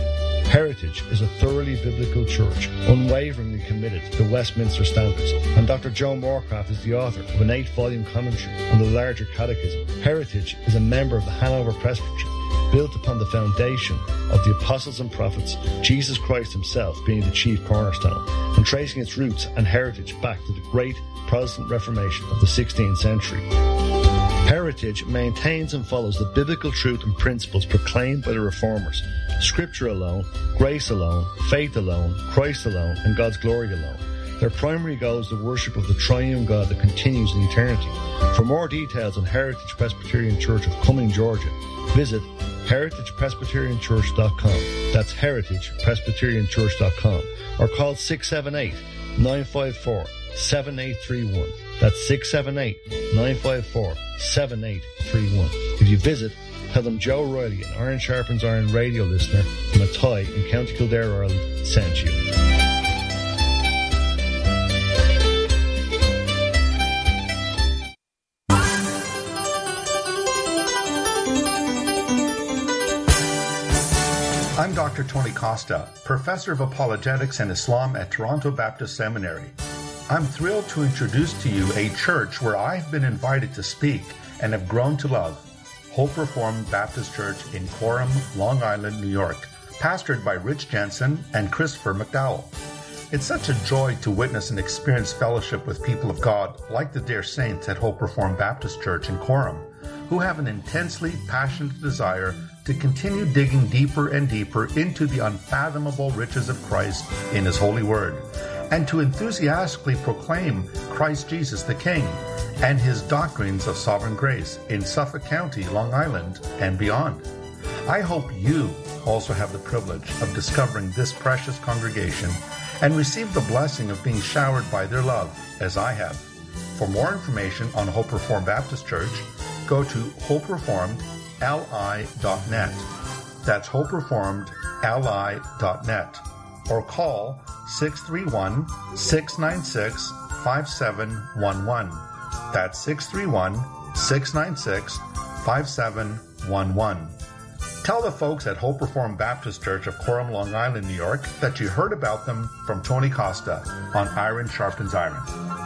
Heritage is a thoroughly biblical church, unwaveringly committed to Westminster standards, and Doctor Joe Moorcroft is the author of an eight-volume commentary on the larger catechism. Heritage is a member of the Hanover Presbytery, built upon the foundation of the apostles and prophets, Jesus Christ himself being the chief cornerstone, and tracing its roots and heritage back to the great Protestant Reformation of the sixteenth century. Heritage maintains and follows the biblical truth and principles proclaimed by the Reformers: Scripture alone, grace alone, faith alone, Christ alone, and God's glory alone. Their primary goal is the worship of the triune God that continues in eternity. For more details on Heritage Presbyterian Church of Cumming, Georgia, visit heritage presbyterian church dot com. That's heritage presbyterian church dot com. Or call six seven eight, nine five four, seven eight three one. That's six seven eight, nine five four, seven eight three one. If you visit, tell them Joe Riley, an Iron Sharpens Iron radio listener from Athy in County Kildare, Ireland, sent you. I'm Doctor Tony Costa, Professor of Apologetics and Islam at Toronto Baptist Seminary. I'm thrilled to introduce to you a church where I've been invited to speak and have grown to love, Hope Reformed Baptist Church in Coram, Long Island, New York, pastored by Rich Jensen and Christopher McDowell. It's such a joy to witness and experience fellowship with people of God like the dear saints at Hope Reformed Baptist Church in Coram, who have an intensely passionate desire to continue digging deeper and deeper into the unfathomable riches of Christ in His holy word, and to enthusiastically proclaim Christ Jesus the King and His doctrines of sovereign grace in Suffolk County, Long Island, and beyond. I hope you also have the privilege of discovering this precious congregation and receive the blessing of being showered by their love, as I have. For more information on Hope Reformed Baptist Church, go to hope reformed l i dot net. That's hope reformed l i dot net. Or call six three one, six nine six, five seven one one. That's six three one, six nine six, five seven one one. Tell the folks at Hope Reformed Baptist Church of Coram, Long Island, New York, that you heard about them from Tony Costa on Iron Sharpens Iron.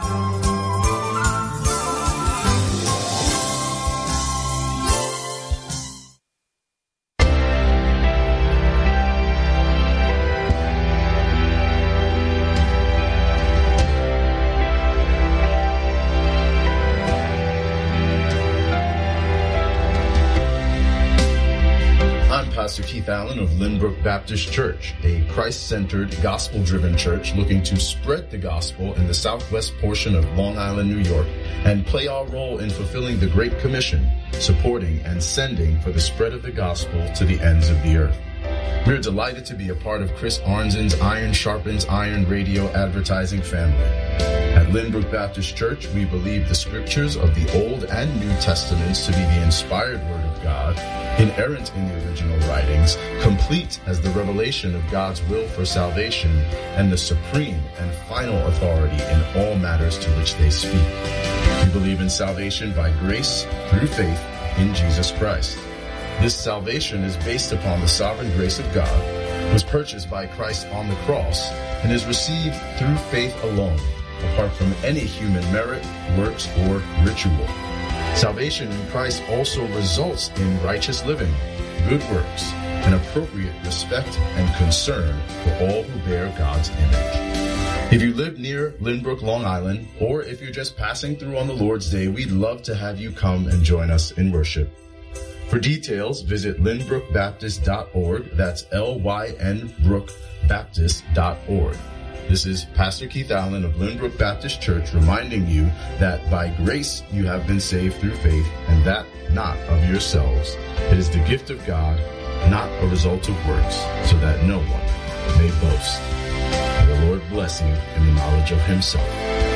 Pastor Keith Allen of Lynbrook Baptist Church, a Christ-centered, gospel-driven church looking to spread the gospel in the southwest portion of Long Island, New York, and play our role in fulfilling the Great Commission, supporting and sending for the spread of the gospel to the ends of the earth. We're delighted to be a part of Chris Arnzen's Iron Sharpens Iron radio advertising family. At Lynbrook Baptist Church, we believe the scriptures of the Old and New Testaments to be the inspired Word of God, inerrant in the original writings, complete as the revelation of God's will for salvation, and the supreme and final authority in all matters to which they speak. We believe in salvation by grace through faith in Jesus Christ. This salvation is based upon the sovereign grace of God, was purchased by Christ on the cross, and is received through faith alone, apart from any human merit, works, or ritual. Salvation in Christ also results in righteous living, good works, and appropriate respect and concern for all who bear God's image. If you live near Lynbrook, Long Island, or if you're just passing through on the Lord's Day, we'd love to have you come and join us in worship. For details, visit lynbrook baptist dot org. That's L Y N brook baptist dot org. This is Pastor Keith Allen of Lynbrook Baptist Church reminding you that by grace you have been saved through faith, and that not of yourselves. It is the gift of God, not a result of works, so that no one may boast. May the Lord bless you in the knowledge of Himself.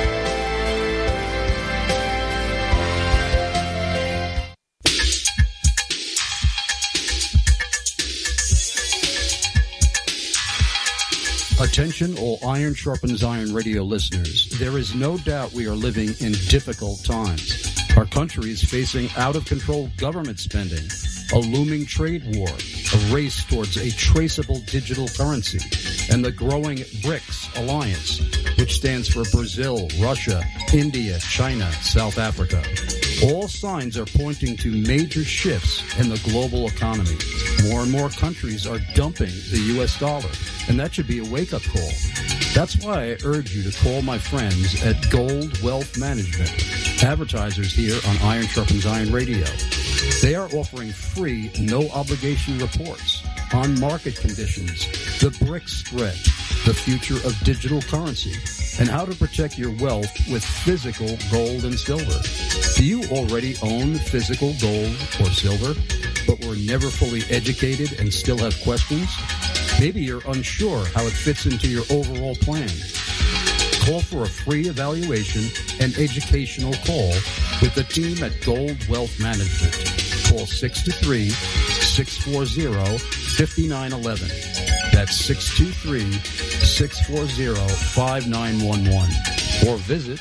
Attention all Iron Sharpens Iron radio listeners. There is no doubt we are living in difficult times. Our country is facing out-of-control government spending, a looming trade war, a race towards a traceable digital currency, and the growing BRICS alliance, which stands for Brazil, Russia, India, China, South Africa. All signs are pointing to major shifts in the global economy. More and more countries are dumping the U S dollar, and that should be a wake-up call. That's why I urge you to call my friends at Gold Wealth Management, advertisers here on Iron Sharpens Iron Radio. They are offering free, no-obligation reports on market conditions, the BRICS spread, the future of digital currency, and how to protect your wealth with physical gold and silver. Do you already own physical gold or silver, but were never fully educated and still have questions? Maybe you're unsure how it fits into your overall plan. Call for a free evaluation and educational call with the team at Gold Wealth Management. Call six two three, six four zero, five nine one one. That's six two three, six four zero, five nine one one. Or visit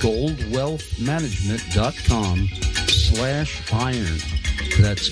goldwealthmanagement.com slash iron. That's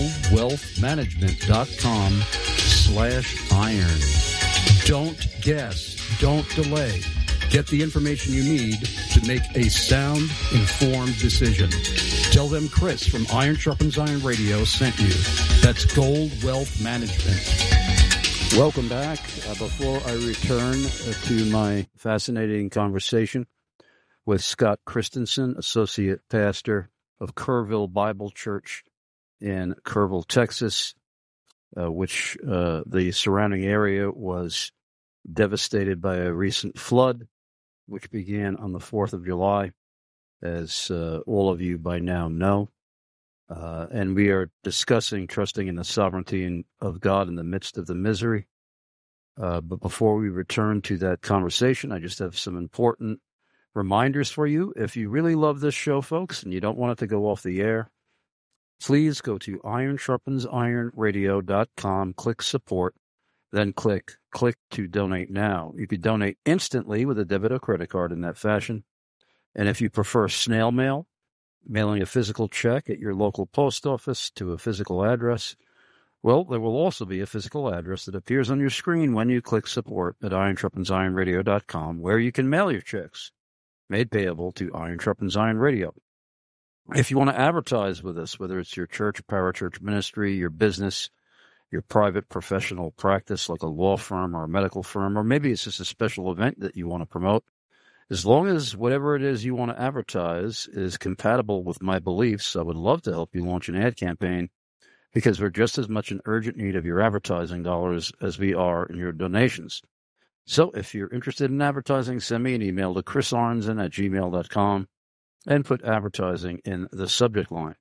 goldwealthmanagement.com slash iron. Don't guess. Don't delay. Get the information you need to make a sound, informed decision. Tell them Chris from Iron Sharpens Iron Radio sent you. That's Gold Wealth Management. Welcome back. Uh, before I return uh, to my fascinating conversation with Scott Christensen, Associate Pastor of Kerrville Bible Church in Kerrville, Texas, uh, which uh, the surrounding area was devastated by a recent flood, which began on the fourth of July, as uh, all of you by now know. Uh, and we are discussing trusting in the sovereignty of God in the midst of the misery. Uh, but before we return to that conversation, I just have some important reminders for you. If you really love this show, folks, and you don't want it to go off the air, please go to iron sharpens iron radio dot com, click support, then click click to donate now. You could donate instantly with a debit or credit card in that fashion. And if you prefer snail mail, mailing a physical check at your local post office to a physical address, well, there will also be a physical address that appears on your screen when you click support at iron sharpens iron radio dot com, where you can mail your checks made payable to Iron Sharpens Iron Radio. If you want to advertise with us, whether it's your church, parachurch ministry, your business, your private professional practice like a law firm or a medical firm, or maybe it's just a special event that you want to promote, as long as whatever it is you want to advertise is compatible with my beliefs, I would love to help you launch an ad campaign, because we're just as much in urgent need of your advertising dollars as we are in your donations. So if you're interested in advertising, send me an email to chris arnzen at gmail dot com and put advertising in the subject line.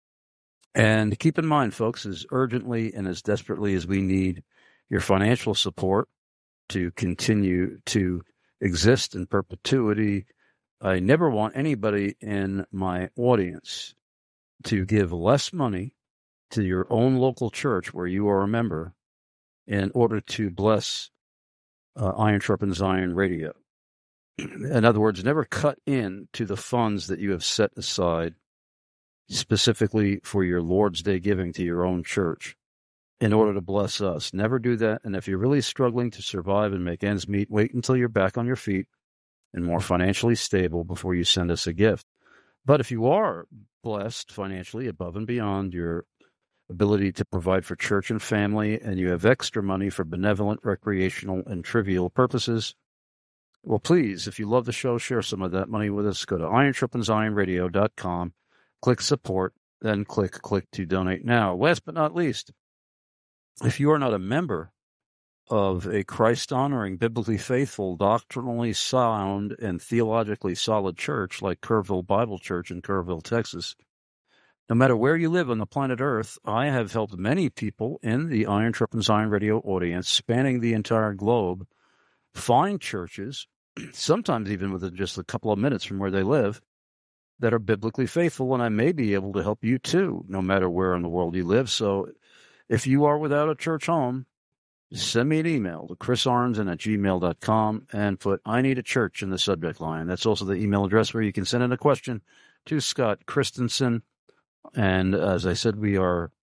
And keep in mind, folks, as urgently and as desperately as we need your financial support to continue to exist in perpetuity, I never want anybody in my audience to give less money to your own local church where you are a member in order to bless uh, Iron Sharpens Iron Radio. In other words, never cut in to the funds that you have set aside specifically for your Lord's Day giving to your own church in order to bless us. Never do that. And if you're really struggling to survive and make ends meet, wait until you're back on your feet and more financially stable before you send us a gift. But if you are blessed financially above and beyond your ability to provide for church and family, and you have extra money for benevolent, recreational, and trivial purposes, well, please, if you love the show, share some of that money with us. Go to iron sharpens iron radio dot com, click support, then click click to donate now. Last but not least, if you are not a member of a Christ-honoring, biblically faithful, doctrinally sound, and theologically solid church like Kerrville Bible Church in Kerrville, Texas, no matter where you live on the planet Earth, I have helped many people in the Iron Sharpens Iron Radio audience, spanning the entire globe, find churches, sometimes even within just a couple of minutes from where they live, that are biblically faithful, and I may be able to help you too, no matter where in the world you live. So if you are without a church home, send me an email to chris arnzen at gmail dot com and put I need a church in the subject line. That's also the email address where you can send in a question to Scott Christensen. And as I said, we are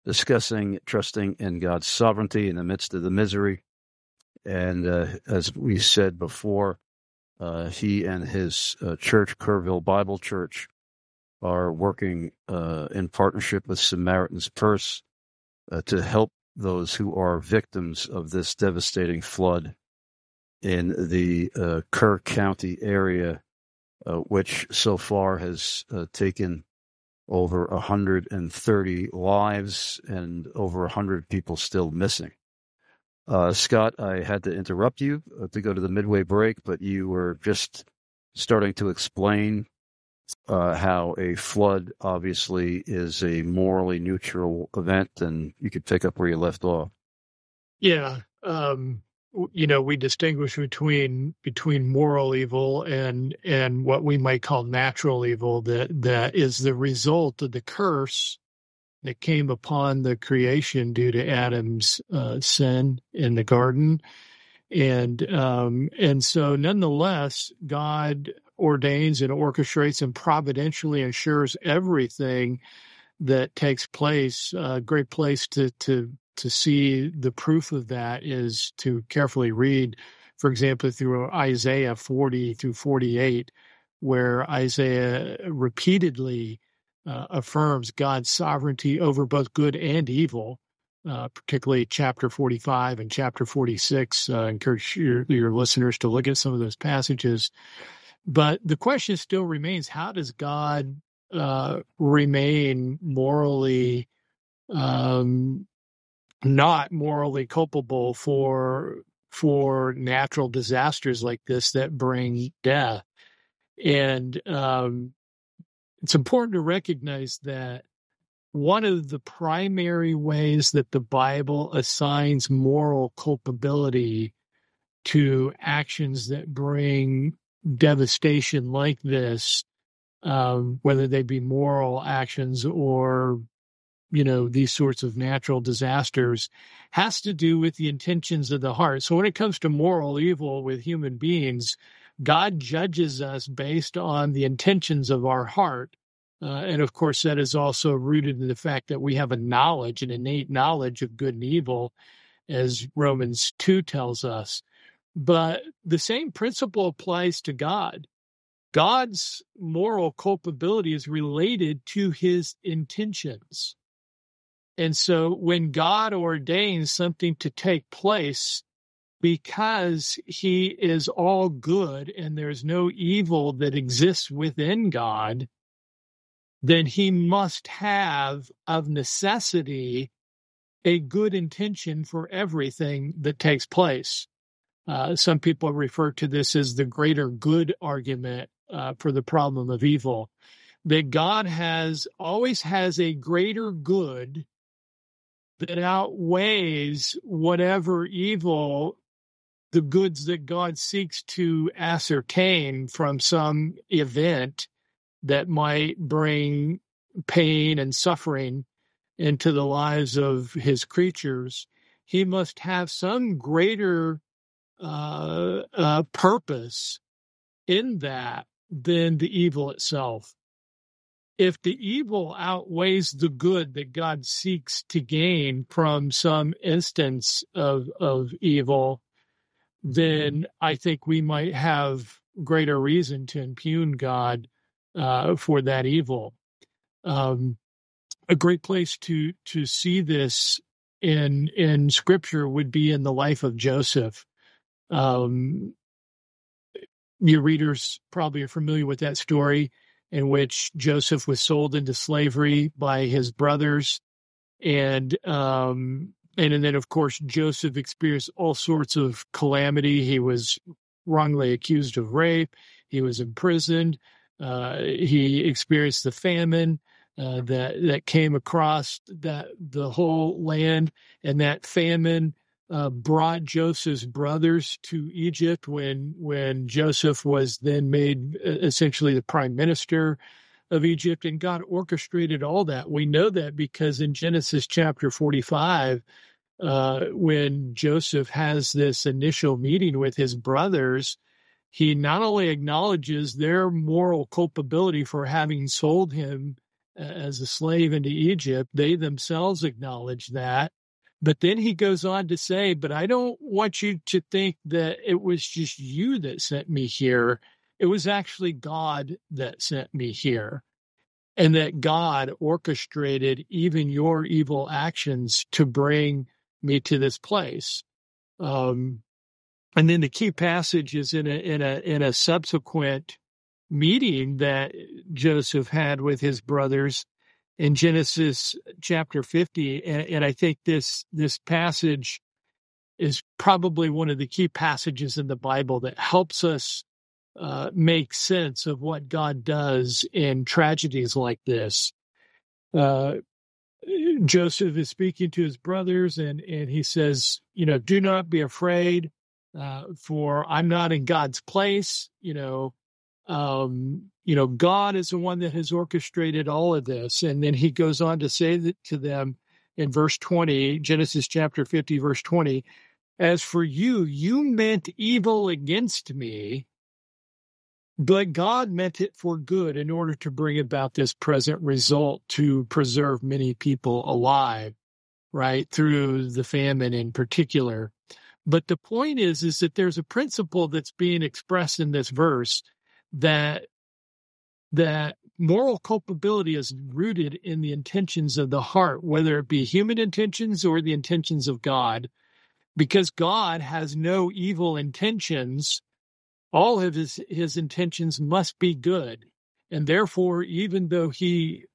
discussing trusting in God's sovereignty in the midst of the misery. And uh, as we said before, uh, he and his uh, church, Kerrville Bible Church, are working uh, in partnership with Samaritan's Purse uh, to help those who are victims of this devastating flood in the uh, Kerr County area, uh, which so far has uh, taken over one hundred thirty lives and over one hundred people still missing. Uh, Scott, I had to interrupt you uh, to go to the midway break, but you were just starting to explain uh, how a flood obviously is a morally neutral event, and you could pick up where you left off. Yeah. Um, you know, we distinguish between between moral evil and and what we might call natural evil, that that is the result of the curse that came upon the creation due to Adam's uh, sin in the garden. And um, and so nonetheless, God ordains and orchestrates and providentially assures everything that takes place. A great place to to to see the proof of that is to carefully read, for example, through Isaiah forty through forty-eight, where Isaiah repeatedly uh, affirms God's sovereignty over both good and evil, uh, particularly chapter forty-five and chapter forty-six. Uh, I encourage your, your listeners to look at some of those passages. But the question still remains, how does God uh, remain morally um not morally culpable for for natural disasters like this that bring death? And um, it's important to recognize that one of the primary ways that the Bible assigns moral culpability to actions that bring devastation like this, um, whether they be moral actions or you know, these sorts of natural disasters, has to do with the intentions of the heart. So when it comes to moral evil with human beings, God judges us based on the intentions of our heart. Uh, and of course, that is also rooted in the fact that we have a knowledge, an innate knowledge of good and evil, as Romans two tells us. But the same principle applies to God. God's moral culpability is related to his intentions. And so when God ordains something to take place, because he is all good and there's no evil that exists within God, then he must have, of necessity, a good intention for everything that takes place. Uh, some people refer to this as the greater good argument uh, for the problem of evil, that God has always has a greater good that outweighs whatever evil, the goods that God seeks to ascertain from some event that might bring pain and suffering into the lives of his creatures. He must have some greater uh, uh, purpose in that than the evil itself. If the evil outweighs the good that God seeks to gain from some instance of, of evil, then I think we might have greater reason to impugn God uh, for that evil. Um, a great place to to see this in in Scripture would be in the life of Joseph. Um, your readers probably are familiar with that story, in which Joseph was sold into slavery by his brothers. And, um, and, and then, of course, Joseph experienced all sorts of calamity. He was wrongly accused of rape. He was imprisoned. Uh, he experienced the famine uh, that, that came across that the whole land. And that famine uh, brought Joseph's brothers to Egypt when when Joseph was then made essentially the prime minister of Egypt, and God orchestrated all that. We know that because in Genesis chapter forty-five, uh, when Joseph has this initial meeting with his brothers, he not only acknowledges their moral culpability for having sold him as a slave into Egypt. They themselves acknowledge that. But then he goes on to say, but I don't want you to think that it was just you that sent me here. It was actually God that sent me here, and that God orchestrated even your evil actions to bring me to this place. Um, and then the key passage is in a, in a, in a subsequent meeting that Joseph had with his brothers in Genesis chapter fifty. And, and I think this, this passage is probably one of the key passages in the Bible that helps us uh, make sense of what God does in tragedies like this. Uh, Joseph is speaking to his brothers, and, and he says, you know, do not be afraid, uh, for I'm not in God's place. You know, um, you know, God is the one that has orchestrated all of this. And then he goes on to say that to them in verse twenty, Genesis chapter fifty, verse twenty, as for you, you meant evil against me, but God meant it for good in order to bring about this present result to preserve many people alive, right, through the famine in particular. But the point is, is that there's a principle that's being expressed in this verse that that moral culpability is rooted in the intentions of the heart, whether it be human intentions or the intentions of God, because God has no evil intentions. All of his, his intentions must be good. And therefore, even though he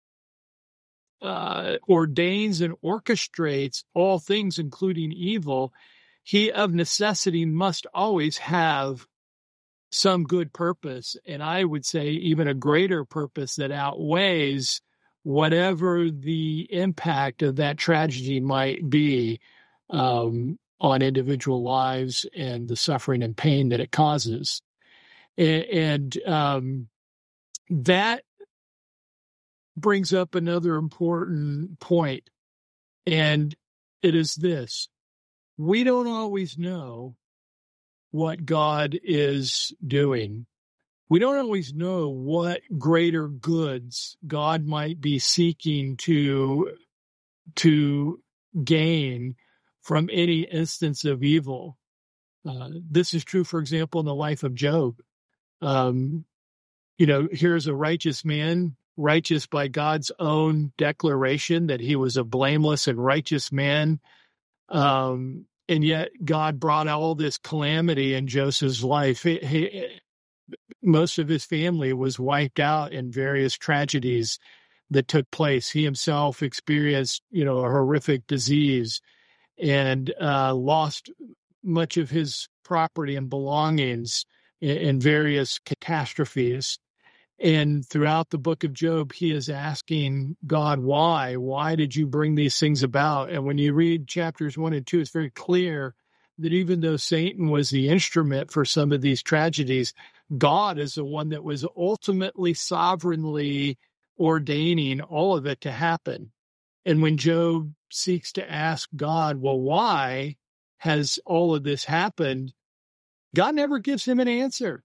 uh, ordains and orchestrates all things, including evil, he of necessity must always have some good purpose. And I would say even a greater purpose that outweighs whatever the impact of that tragedy might be um, on individual lives and the suffering and pain that it causes. And, and um, that brings up another important point, and it is this. We don't always know what God is doing. We don't always know what greater goods God might be seeking to, to gain from any instance of evil. Uh, this is true, for example, in the life of Job. Um, you know, here's a righteous man, righteous by God's own declaration that he was a blameless and righteous man. Um, and yet God brought all this calamity in Joseph's life. He, he, most of his family was wiped out in various tragedies that took place. He himself experienced, you know, a horrific disease and uh, lost much of his property and belongings in, in various catastrophes. And throughout the book of Job, he is asking God, why? Why did you bring these things about? And when you read chapters one and two, it's very clear that even though Satan was the instrument for some of these tragedies, God is the one that was ultimately sovereignly ordaining all of it to happen. And when Job seeks to ask God, well, why has all of this happened? God never gives him an answer.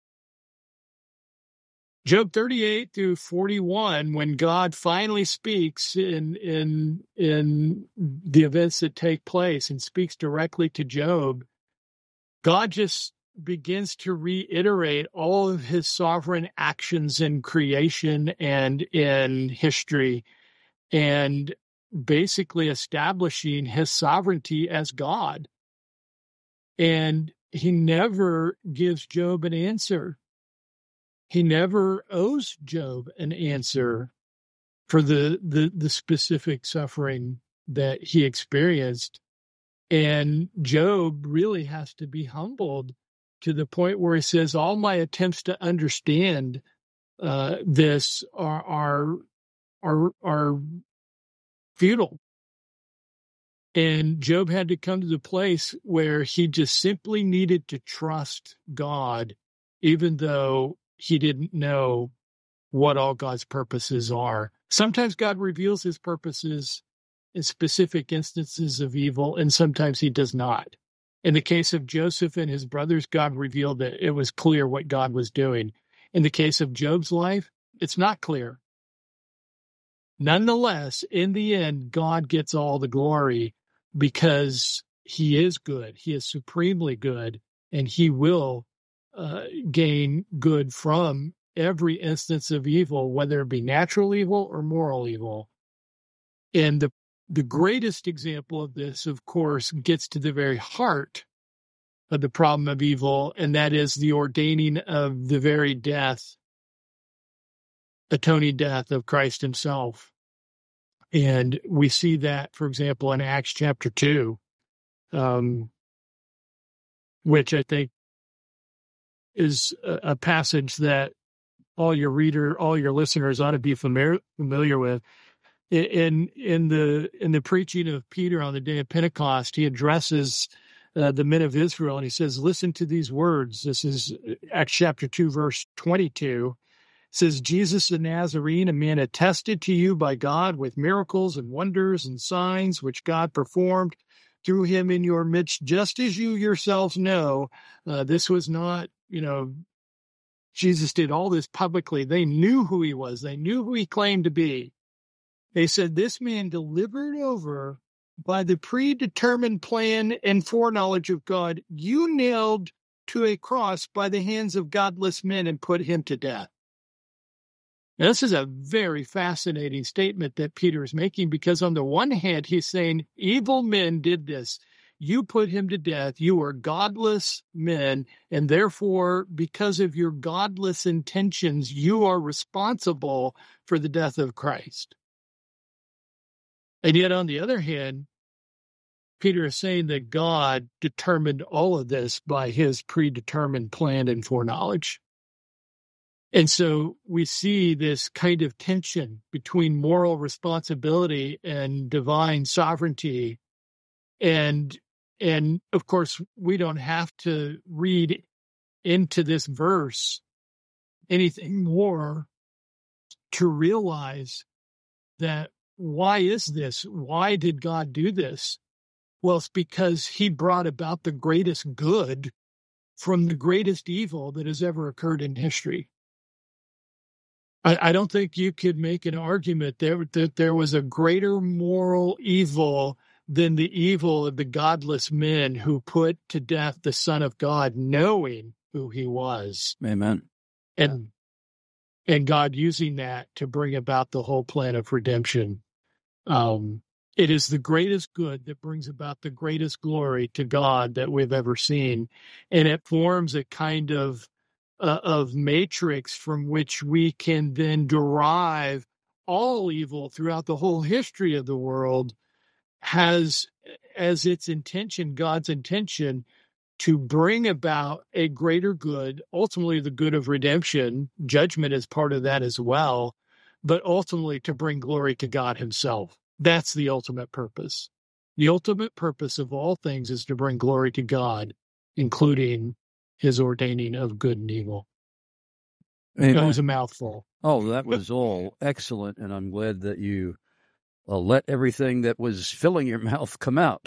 Job thirty-eight through forty-one, when God finally speaks in, in, in the events that take place and speaks directly to Job, God just begins to reiterate all of his sovereign actions in creation and in history, and basically establishing his sovereignty as God. And he never gives Job an answer. He never owes Job an answer for the, the, the specific suffering that he experienced. And Job really has to be humbled to the point where he says, all my attempts to understand uh, this are, are, are, are futile. And Job had to come to the place where he just simply needed to trust God, even though he didn't know what all God's purposes are. Sometimes God reveals his purposes in specific instances of evil, and sometimes he does not. In the case of Joseph and his brothers, God revealed that it was clear what God was doing. In the case of Job's life, it's not clear. nonetheless, in the end, God gets all the glory because he is good. He is supremely good, and he will uh, gain good from every instance of evil, whether it be natural evil or moral evil. And the the greatest example of this, of course, gets to the very heart of the problem of evil, and that is the ordaining of the very death, atoning death of Christ himself. And we see that, for example, in Acts chapter two, um, which I think is a, a passage that all your reader, all your listeners ought to be familiar familiar with. In in the in the preaching of Peter on the day of Pentecost, he addresses uh, the men of Israel, and he says, "Listen to these words." This is Acts chapter two, verse twenty-two. It says, "Jesus the Nazarene, a man attested to you by God with miracles and wonders and signs which God performed through him in your midst, just as you yourselves know." Uh, this was not, you know, Jesus did all this publicly. They knew who he was. They knew who he claimed to be. They said, "This man delivered over by the predetermined plan and foreknowledge of God, you nailed to a cross by the hands of godless men and put him to death." Now, this is a very fascinating statement that Peter is making, because on the one hand, he's saying, evil men did this. You put him to death. You are godless men, and therefore, because of your godless intentions, you are responsible for the death of Christ. And yet, on the other hand, Peter is saying that God determined all of this by his predetermined plan and foreknowledge. And so we see this kind of tension between moral responsibility and divine sovereignty. And, and of course, we don't have to read into this verse anything more to realize that why is this? Why did God do this? Well, it's because he brought about the greatest good from the greatest evil that has ever occurred in history. I, I don't think you could make an argument there that there was a greater moral evil than the evil of the godless men who put to death the Son of God, knowing who he was. Amen. And and God using that to bring about the whole plan of redemption. Um, it is the greatest good that brings about the greatest glory to God that we've ever seen. And it forms a kind of uh, of matrix from which we can then derive all evil throughout the whole history of the world has as its intention, God's intention, to bring about a greater good, ultimately the good of redemption. Judgment is part of that as well, but ultimately to bring glory to God himself. That's the ultimate purpose. The ultimate purpose of all things is to bring glory to God, including his ordaining of good and evil. Amen. That was a mouthful. Oh, that was all excellent, and I'm glad that you uh, let everything that was filling your mouth come out.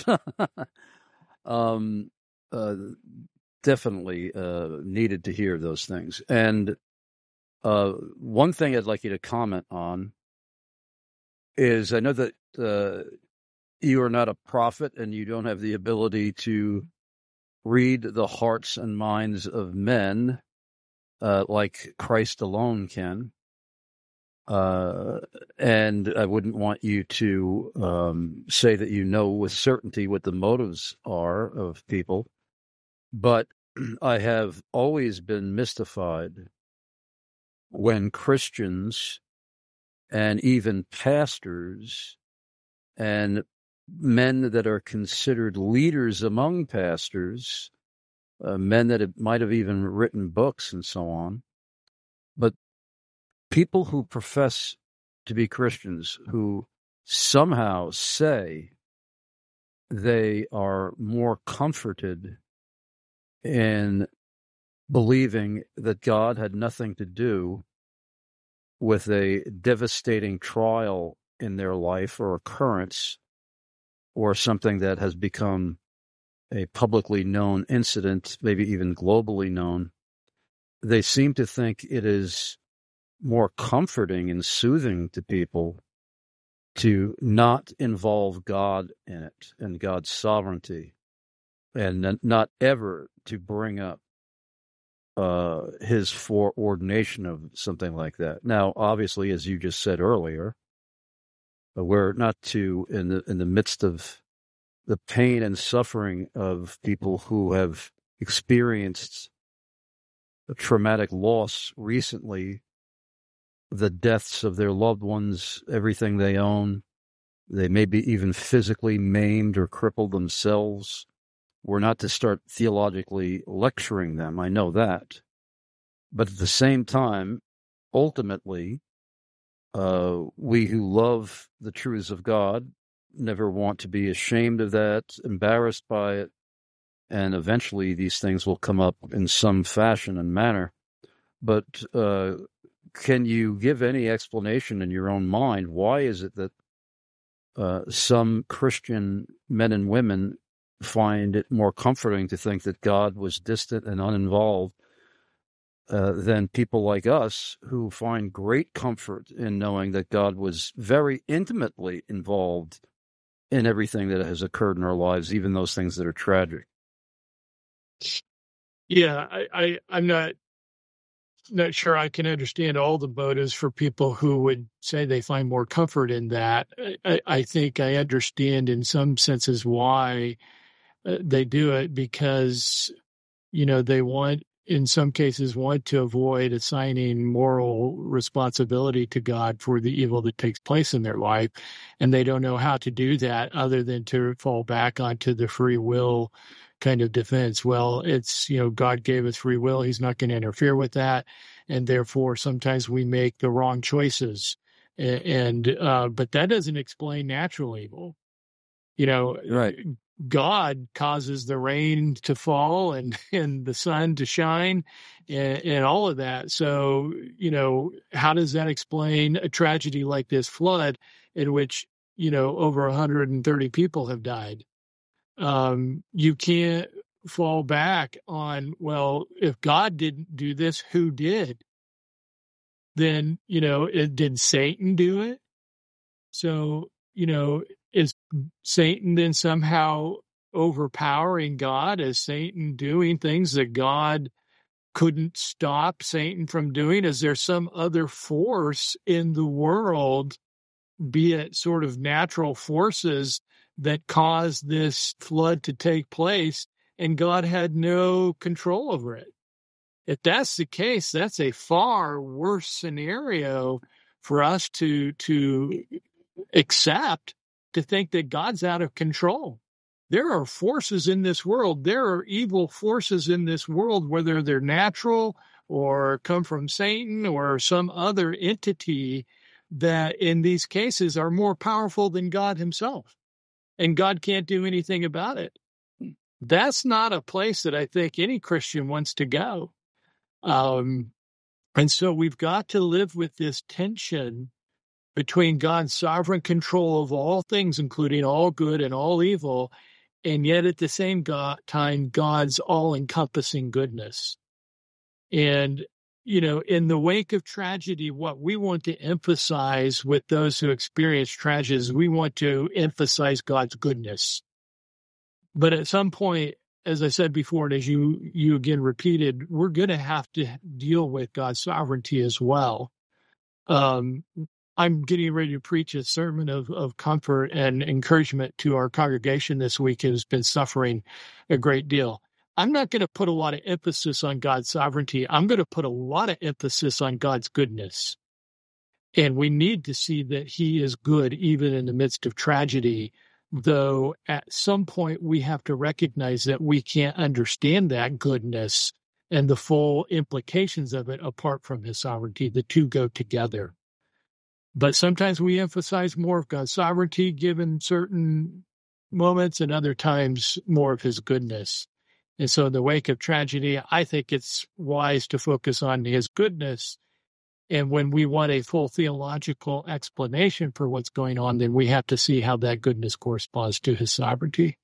um, uh, definitely uh, needed to hear those things. And uh, one thing I'd like you to comment on is, I know that uh, you are not a prophet and you don't have the ability to read the hearts and minds of men uh, like Christ alone can. Uh, and I wouldn't want you to um, say that you know with certainty what the motives are of people. But I have always been mystified when Christians and even pastors and men that are considered leaders among pastors, uh, men that have, might have even written books and so on, but people who profess to be Christians who somehow say they are more comforted in believing that God had nothing to do with a devastating trial in their life or occurrence or something that has become a publicly known incident, maybe even globally known. They seem to think it is more comforting and soothing to people to not involve God in it and God's sovereignty, and not ever to bring up uh, his foreordination of something like that. Now, obviously, as you just said earlier, we're not to, in the in the midst of the pain and suffering of people who have experienced a traumatic loss recently, the deaths of their loved ones, everything they own, they may be even physically maimed or crippled themselves. We're not to start theologically lecturing them, I know that. But at the same time, ultimately, uh, we who love the truths of God never want to be ashamed of that, embarrassed by it, and eventually these things will come up in some fashion and manner. But uh, can you give any explanation in your own mind? Why is it that uh, some Christian men and women find it more comforting to think that God was distant and uninvolved uh, than people like us who find great comfort in knowing that God was very intimately involved in everything that has occurred in our lives, even those things that are tragic? Yeah, I, I, I'm not not sure I can understand all the motives for people who would say they find more comfort in that. I, I think I understand in some senses why uh, they do it, because, you know, they want, in some cases, want to avoid assigning moral responsibility to God for the evil that takes place in their life. And they don't know how to do that other than to fall back onto the free will kind of defense. Well, it's, you know, God gave us free will. He's not going to interfere with that. And therefore, sometimes we make the wrong choices. And, uh, but that doesn't explain natural evil. You know, right. God causes the rain to fall and, and the sun to shine and, and all of that. So, you know, how does that explain a tragedy like this flood in which, you know, over one hundred thirty people have died? Um, you can't fall back on, well, if God didn't do this, who did? Then, you know, it, did Satan do it? So, you know, is Satan then somehow overpowering God? Is Satan doing things that God couldn't stop Satan from doing? Is there some other force in the world, be it sort of natural forces, that caused this flood to take place, and God had no control over it? If that's the case, that's a far worse scenario for us to to accept, to think that God's out of control. There are forces in this world. There are evil forces in this world, whether they're natural or come from Satan or some other entity, that in these cases are more powerful than God himself. And God can't do anything about it. That's not a place that I think any Christian wants to go. Um, and so we've got to live with this tension between God's sovereign control of all things, including all good and all evil, and yet at the same God, time, God's all-encompassing goodness. And, you know, in the wake of tragedy, what we want to emphasize with those who experience tragedies, we want to emphasize God's goodness. But at some point, as I said before, and as you, you again repeated, we're going to have to deal with God's sovereignty as well. Um, I'm getting ready to preach a sermon of, of comfort and encouragement to our congregation this week who's been suffering a great deal. I'm not going to put a lot of emphasis on God's sovereignty. I'm going to put a lot of emphasis on God's goodness. And we need to see that he is good even in the midst of tragedy, though at some point we have to recognize that we can't understand that goodness and the full implications of it apart from his sovereignty. The two go together. But sometimes we emphasize more of God's sovereignty given certain moments, and other times more of his goodness. And so in the wake of tragedy, I think it's wise to focus on his goodness. And when we want a full theological explanation for what's going on, then we have to see how that goodness corresponds to his sovereignty.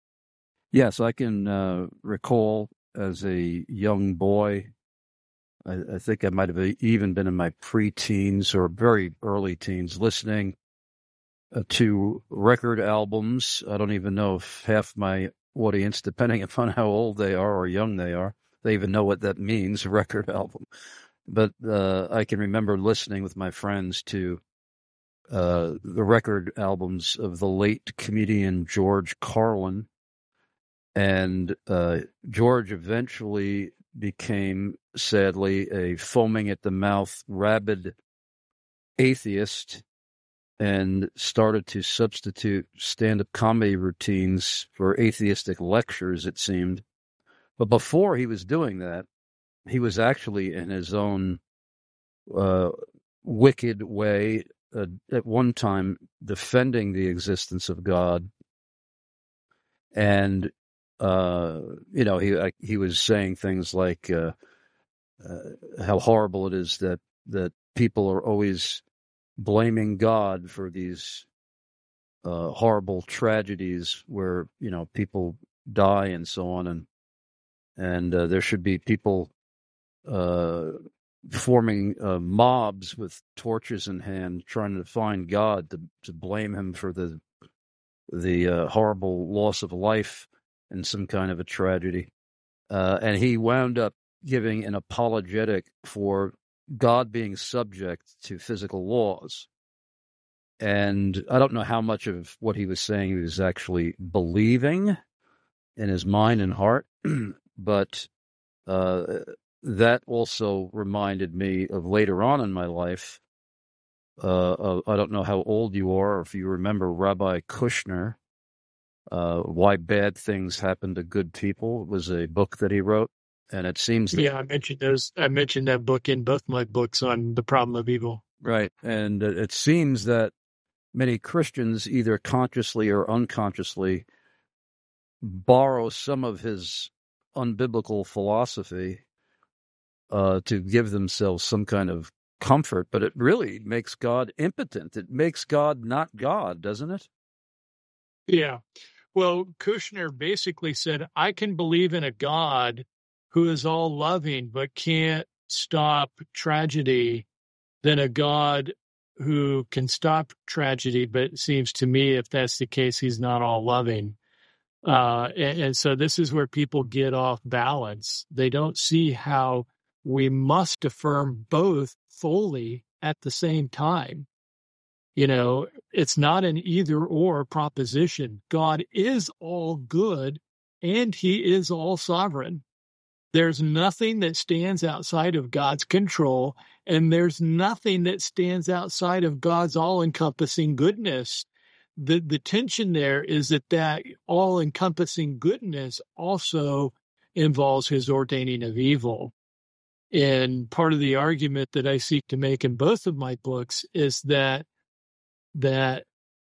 Yes, I can uh, recall as a young boy, I, I think I might have even been in my pre-teens or very early teens, listening uh, two record albums. I don't even know if half my audience, depending upon how old they are or young they are, they even know what that means, record album. But uh, I can remember listening with my friends to uh, the record albums of the late comedian George Carlin. And uh, George eventually became, sadly, a foaming at the mouth, rabid atheist and started to substitute stand-up comedy routines for atheistic lectures, it seemed. But before he was doing that, he was actually in his own uh, wicked way, uh, at one time defending the existence of God. And, uh, you know, he he was saying things like uh, uh, how horrible it is that, that people are always blaming God for these uh, horrible tragedies where, you know, people die and so on. And, and uh, there should be people uh, forming uh, mobs with torches in hand, trying to find God to, to blame him for the the uh, horrible loss of life in some kind of a tragedy. Uh, and he wound up giving an apologetic for God being subject to physical laws. And I don't know how much of what he was saying he was actually believing in his mind and heart, but uh, that also reminded me of later on in my life. Uh, uh, I don't know how old you are, or if you remember Rabbi Kushner, uh, Why Bad Things Happen to Good People. It was a book that he wrote, and it seems that, Yeah, I mentioned those. I mentioned that book in both my books on the problem of evil. right, and it seems that many Christians, either consciously or unconsciously, borrow some of his unbiblical philosophy uh, to give themselves some kind of comfort, but it really makes God impotent. It makes God not God, doesn't it? Yeah. Well, Kushner basically said, I can believe in a God who is all loving but can't stop tragedy than a God who can stop tragedy, but it seems to me, if that's the case, he's not all loving. Uh, and, and so this is where people get off balance. They don't see how we must affirm both fully at the same time. You know, it's not an either or proposition. God is all good and he is all sovereign. There's nothing that stands outside of God's control, and there's nothing that stands outside of God's all-encompassing goodness. The the tension there is that that all-encompassing goodness also involves his ordaining of evil. And part of the argument that I seek to make in both of my books is that that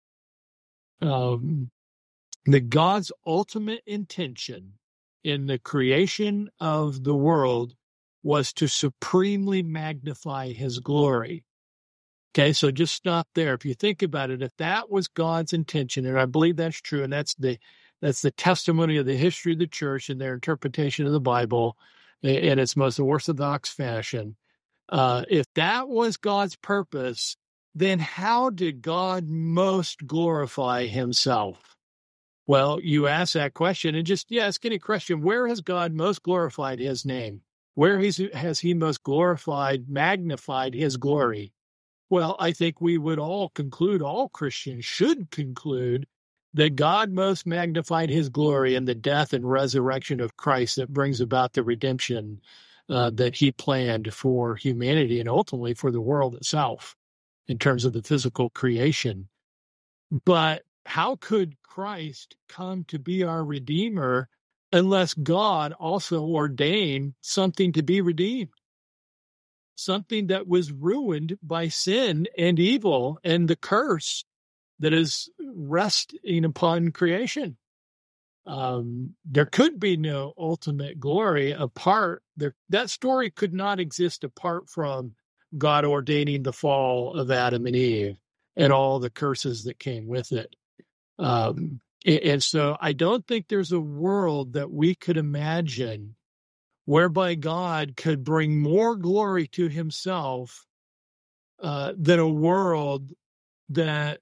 um, that God's ultimate intention in the creation of the world was to supremely magnify his glory. Okay, so just stop there. If you think about it, if that was God's intention, and I believe that's true, and that's the that's the testimony of the history of the church and their interpretation of the Bible in its most orthodox fashion, uh, if that was God's purpose, then how did God most glorify himself? Well, you ask that question and just, yeah, ask any question. Where has God most glorified his name? Where has, has he most glorified, magnified his glory? Well, I think we would all conclude, all Christians should conclude, that God most magnified his glory in the death and resurrection of Christ that brings about the redemption uh, that he planned for humanity and ultimately for the world itself in terms of the physical creation. But how could Christ come to be our Redeemer unless God also ordained something to be redeemed? Something that was ruined by sin and evil and the curse that is resting upon creation. Um, there could be no ultimate glory apart. There, that story could not exist apart from God ordaining the fall of Adam and Eve and all the curses that came with it. Um, and, and so I don't think there's a world that we could imagine whereby God could bring more glory to himself uh, than a world that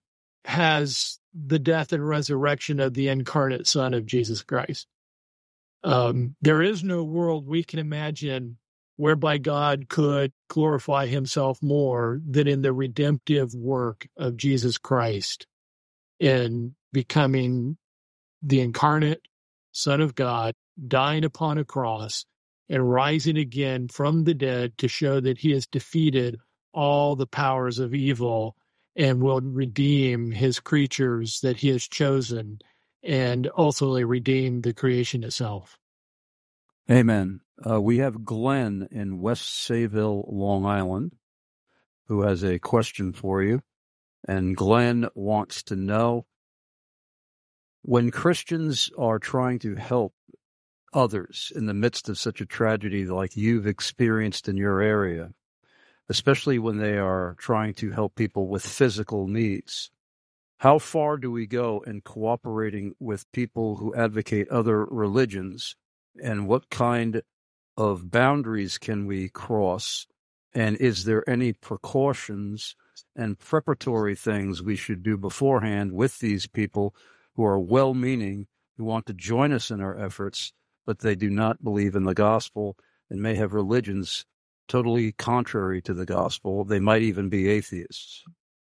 has the death and resurrection of the incarnate Son of Jesus Christ. Um, there is no world we can imagine whereby God could glorify himself more than in the redemptive work of Jesus Christ in becoming the incarnate Son of God, dying upon a cross and rising again from the dead to show that he has defeated all the powers of evil and will redeem his creatures that he has chosen and ultimately redeem the creation itself. Amen. Uh, we have Glenn in West Sayville, Long Island, who has a question for you. And Glenn wants to know, when Christians are trying to help others in the midst of such a tragedy like you've experienced in your area, especially when they are trying to help people with physical needs, how far do we go in cooperating with people who advocate other religions, and what kind of boundaries can we cross? And is there any precautions and preparatory things we should do beforehand with these people who are well-meaning, who want to join us in our efforts, but they do not believe in the gospel and may have religions totally contrary to the gospel? They might even be atheists.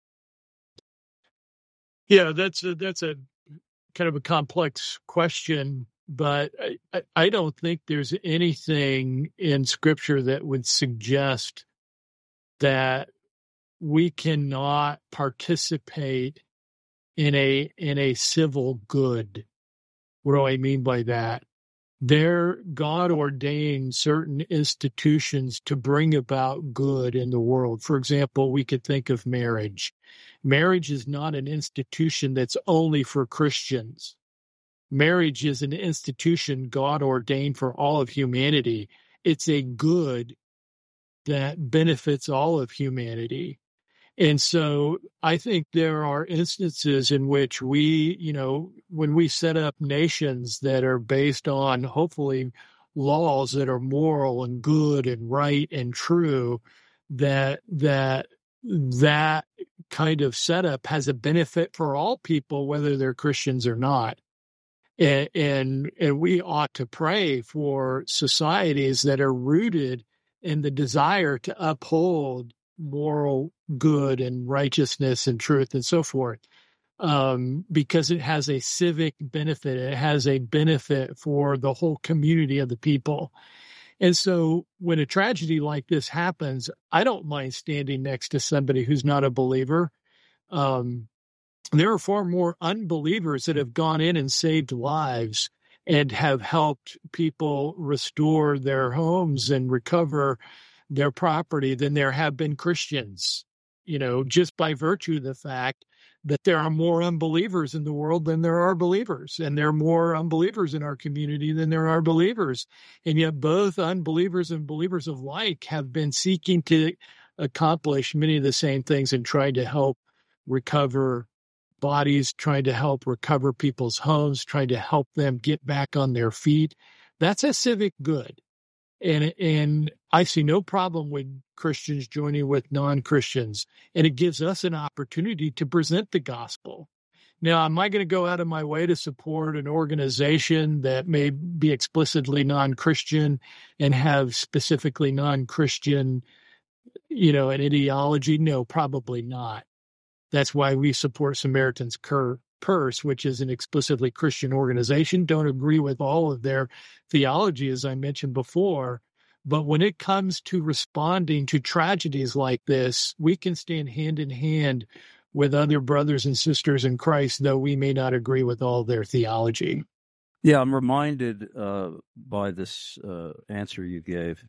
Yeah, that's a, that's a kind of a complex question, but I, I, I don't think there's anything in Scripture that would suggest that we cannot participate in a in a civil good. What do I mean by that? There, God ordained certain institutions to bring about good in the world. For example, we could think of marriage. Marriage is not an institution that's only for Christians. Marriage is an institution God ordained for all of humanity. It's a good that benefits all of humanity. And so I think there are instances in which we, you know, when we set up nations that are based on hopefully laws that are moral and good and right and true, that that that kind of setup has a benefit for all people, whether they're Christians or not. And and, and we ought to pray for societies that are rooted in the desire to uphold moral good and righteousness and truth and so forth, um, because it has a civic benefit. It has a benefit for the whole community of the people. And so when a tragedy like this happens, I don't mind standing next to somebody who's not a believer. Um, there are far more unbelievers that have gone in and saved lives and have helped people restore their homes and recover their property than there have been Christians, you know, just by virtue of the fact that there are more unbelievers in the world than there are believers, and there are more unbelievers in our community than there are believers. And yet both unbelievers and believers alike have been seeking to accomplish many of the same things and trying to help recover bodies, trying to help recover people's homes, trying to help them get back on their feet. That's a civic good. And and I see no problem with Christians joining with non-Christians. And it gives us an opportunity to present the gospel. Now, am I going to go out of my way to support an organization that may be explicitly non-Christian and have specifically non-Christian, you know, an ideology? No, probably not. That's why we support Samaritan's Cur- Purse, which is an explicitly Christian organization. Don't agree with all of their theology, as I mentioned before. But when it comes to responding to tragedies like this, we can stand hand in hand with other brothers and sisters in Christ, though we may not agree with all their theology. Yeah, I'm reminded uh, by this uh, answer you gave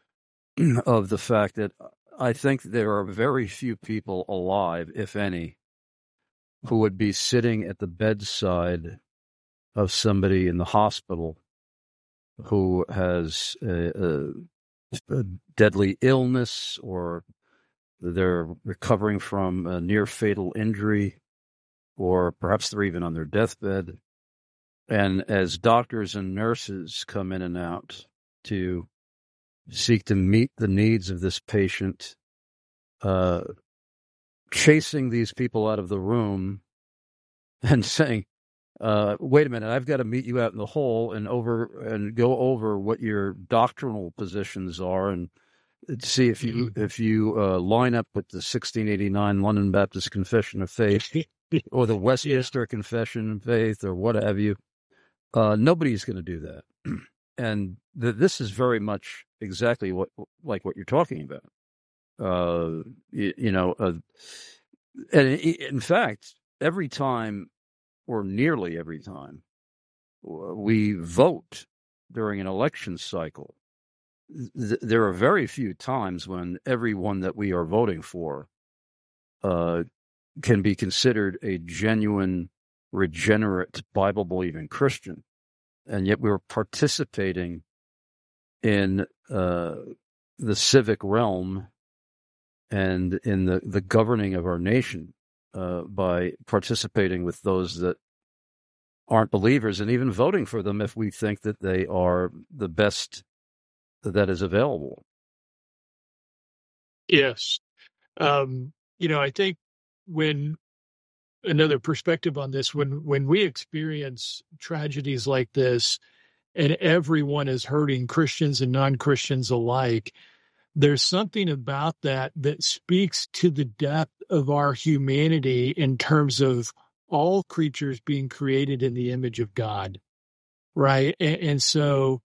of the fact that I think there are very few people alive, if any, who would be sitting at the bedside of somebody in the hospital who has a, a, a deadly illness, or they're recovering from a near fatal injury, or perhaps they're even on their deathbed. And as doctors and nurses come in and out to seek to meet the needs of this patient, uh, chasing these people out of the room and saying, uh, wait a minute, I've got to meet you out in the hall and over and go over what your doctrinal positions are and see if you if you uh, line up with the sixteen eighty-nine London Baptist Confession of Faith or the Westminster yeah. Confession of Faith or what have you. Uh, nobody's going to do that. And th- this is very much exactly what like what you're talking about. Uh, you, you know, uh, and in fact, every time or nearly every time we vote during an election cycle, th- there are very few times when everyone that we are voting for uh, can be considered a genuine, regenerate, Bible-believing Christian. And yet we're participating in uh, the civic realm and in the, the governing of our nation uh, by participating with those that aren't believers and even voting for them if we think that they are the best that is available. Yes. Um, you know, I think when another perspective on this, when, when we experience tragedies like this and everyone is hurting, Christians and non-Christians alike, there's something about that that speaks to the depth of our humanity in terms of all creatures being created in the image of God, right? And, and so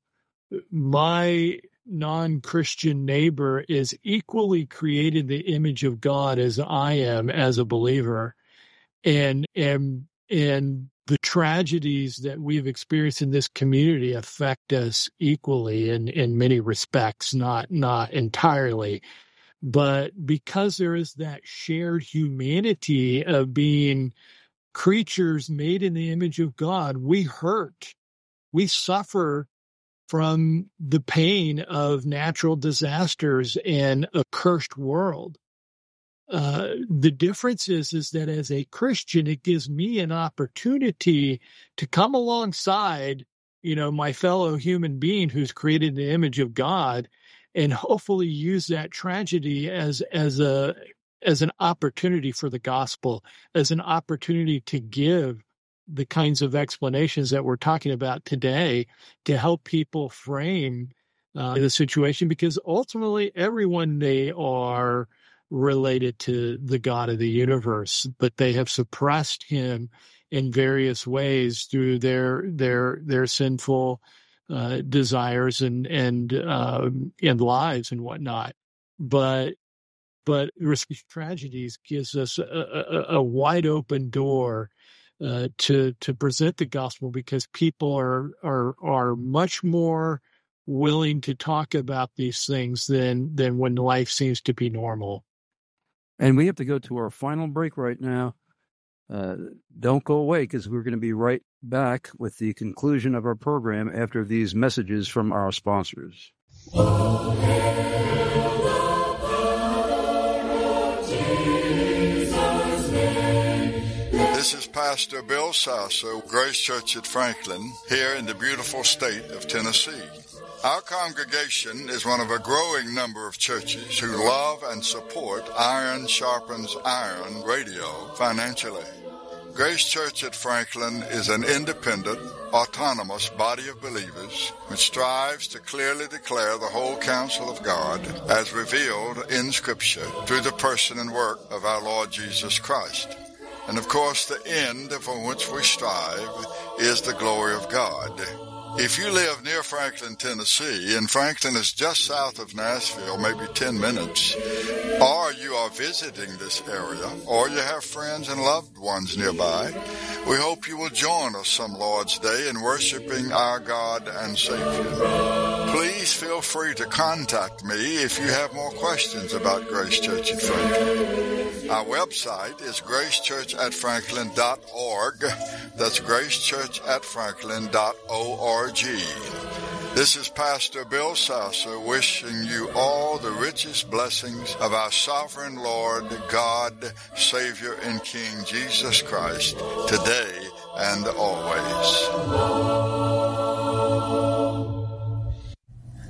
my non-Christian neighbor is equally created in the image of God as I am as a believer. And, and, and the tragedies that we've experienced in this community affect us equally in, in many respects, not, not entirely. But because there is that shared humanity of being creatures made in the image of God, we hurt, we suffer from the pain of natural disasters and a cursed world. Uh, the difference is, is that as a Christian, it gives me an opportunity to come alongside, you know, my fellow human being who's created in the image of God and hopefully use that tragedy as, as a, as an opportunity for the gospel, as an opportunity to give the kinds of explanations that we're talking about today to help people frame uh, the situation, because ultimately everyone, they are related to the God of the universe, but they have suppressed him in various ways through their their their sinful uh, desires and and uh, and lives and whatnot. But but these tragedies gives us a, a, a wide open door uh, to to present the gospel, because people are are are much more willing to talk about these things than than when life seems to be normal. And we have to go to our final break right now. Uh, don't go away, because we're going to be right back with the conclusion of our program after these messages from our sponsors. This is Pastor Bill Sasso, Grace Church at Franklin, here in the beautiful state of Tennessee. Our congregation is one of a growing number of churches who love and support Iron Sharpens Iron radio financially. Grace Church at Franklin is an independent, autonomous body of believers which strives to clearly declare the whole counsel of God as revealed in Scripture through the person and work of our Lord Jesus Christ. And of course, the end for which we strive is the glory of God. If you live near Franklin, Tennessee, and Franklin is just south of Nashville, maybe ten minutes, or you are visiting this area, or you have friends and loved ones nearby, we hope you will join us some Lord's Day in worshiping our God and Savior. Please feel free to contact me if you have more questions about Grace Church at Franklin. Our website is grace church at franklin dot org. That's grace church at franklin dot org. This is Pastor Bill Sasso wishing you all the richest blessings of our sovereign Lord, God, Savior, and King Jesus Christ, today and always.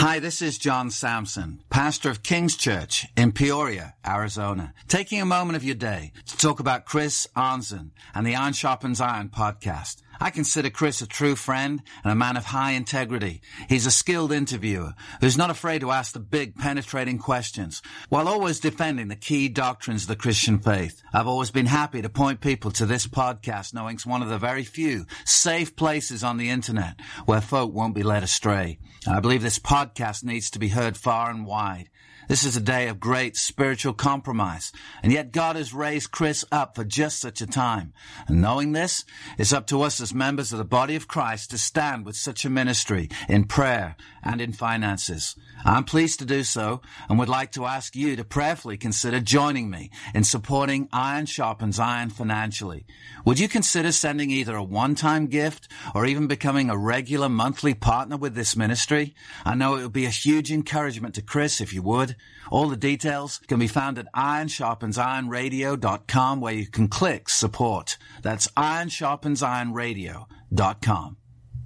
Hi, this is John Sampson, pastor of King's Church in Peoria, Arizona, taking a moment of your day to talk about Chris Arnzen and the Iron Sharpens Iron podcast. I consider Chris a true friend and a man of high integrity. He's a skilled interviewer who's not afraid to ask the big, penetrating questions while always defending the key doctrines of the Christian faith. I've always been happy to point people to this podcast, knowing it's one of the very few safe places on the internet where folk won't be led astray. I believe this podcast needs to be heard far and wide. This is a day of great spiritual compromise, and yet God has raised Chris up for just such a time. And knowing this, it's up to us as members of the body of Christ to stand with such a ministry in prayer and in finances. I'm pleased to do so and would like to ask you to prayerfully consider joining me in supporting Iron Sharpens Iron financially. Would you consider sending either a one-time gift or even becoming a regular monthly partner with this ministry? I know it would be a huge encouragement to Chris if you would. All the details can be found at iron sharpens iron radio dot com, where you can click support. That's iron sharpens iron radio dot com.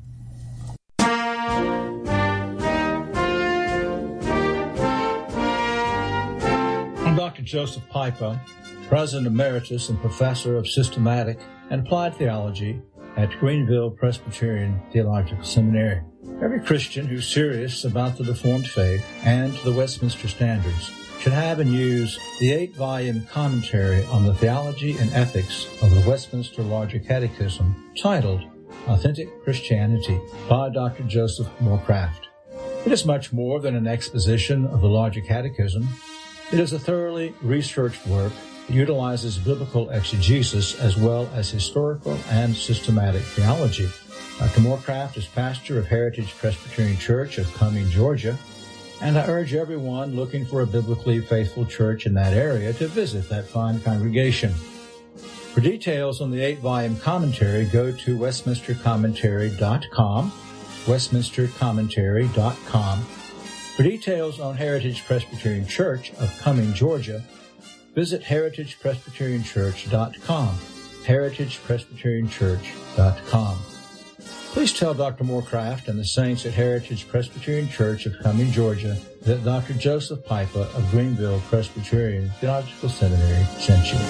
I'm Doctor Joseph Pipa, President Emeritus and Professor of Systematic and Applied Theology at Greenville Presbyterian Theological Seminary. Every Christian who's serious about the Reformed faith and the Westminster Standards should have and use the eight-volume commentary on the theology and ethics of the Westminster Larger Catechism titled Authentic Christianity by Doctor Joseph Moorcraft. It is much more than an exposition of the Larger Catechism. It is a thoroughly researched work that utilizes biblical exegesis as well as historical and systematic theology. Doctor Moorcraft is pastor of Heritage Presbyterian Church of Cumming, Georgia, and I urge everyone looking for a biblically faithful church in that area to visit that fine congregation. For details on the eight-volume commentary, go to westminster commentary dot com, westminster commentary dot com. For details on Heritage Presbyterian Church of Cumming, Georgia, visit heritage presbyterian church dot com, heritage presbyterian church dot com. Please tell Doctor Moorcraft and the saints at Heritage Presbyterian Church of Cumming, Georgia, that Doctor Joseph Pipa of Greenville Presbyterian Theological Seminary sent you.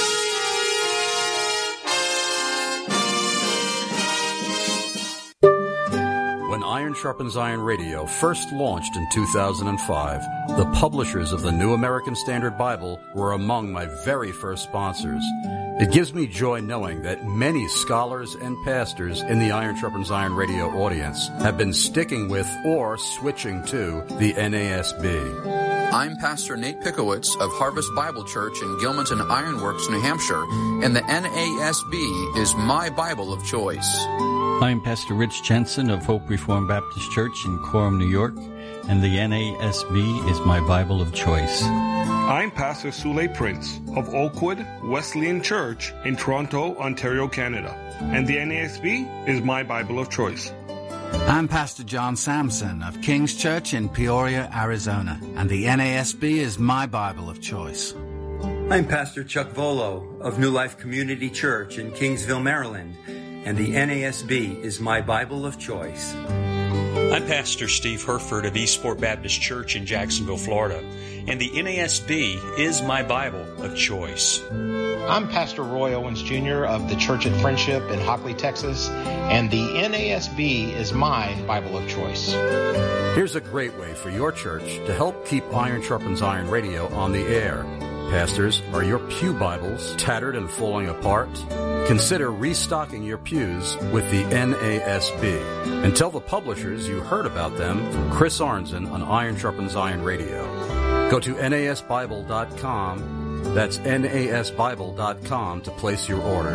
When Iron Sharpens Iron Radio first launched in two thousand five, the publishers of the New American Standard Bible were among my very first sponsors. It gives me joy knowing that many scholars and pastors in the Iron Sharpens Iron Radio audience have been sticking with or switching to the N A S B. I'm Pastor Nate Pickowitz of Harvest Bible Church in Gilmanton Ironworks, New Hampshire, and the N A S B is my Bible of choice. I'm Pastor Rich Jensen of Hope Reformed Baptist Church in Coram, New York, and the N A S B is my Bible of choice. I'm Pastor Sule Prince of Oakwood Wesleyan Church in Toronto, Ontario, Canada, and the N A S B is my Bible of choice. I'm Pastor John Sampson of King's Church in Peoria, Arizona, and the N A S B is my Bible of choice. I'm Pastor Chuck Volo of New Life Community Church in Kingsville, Maryland, and the N A S B is my Bible of choice. I'm Pastor Steve Herford of Eastport Baptist Church in Jacksonville, Florida, and the N A S B is my Bible of choice. I'm Pastor Roy Owens Junior of the Church at Friendship in Hockley, Texas, and the N A S B is my Bible of choice. Here's a great way for your church to help keep Iron Sharpens Iron Radio on the air. Pastors, are your pew Bibles tattered and falling apart? Consider restocking your pews with the N A S B. And tell the publishers you heard about them from Chris Arnzen on Iron Sharpens Iron Radio. Go to N A S Bible dot com. That's N A S Bible dot com to place your order.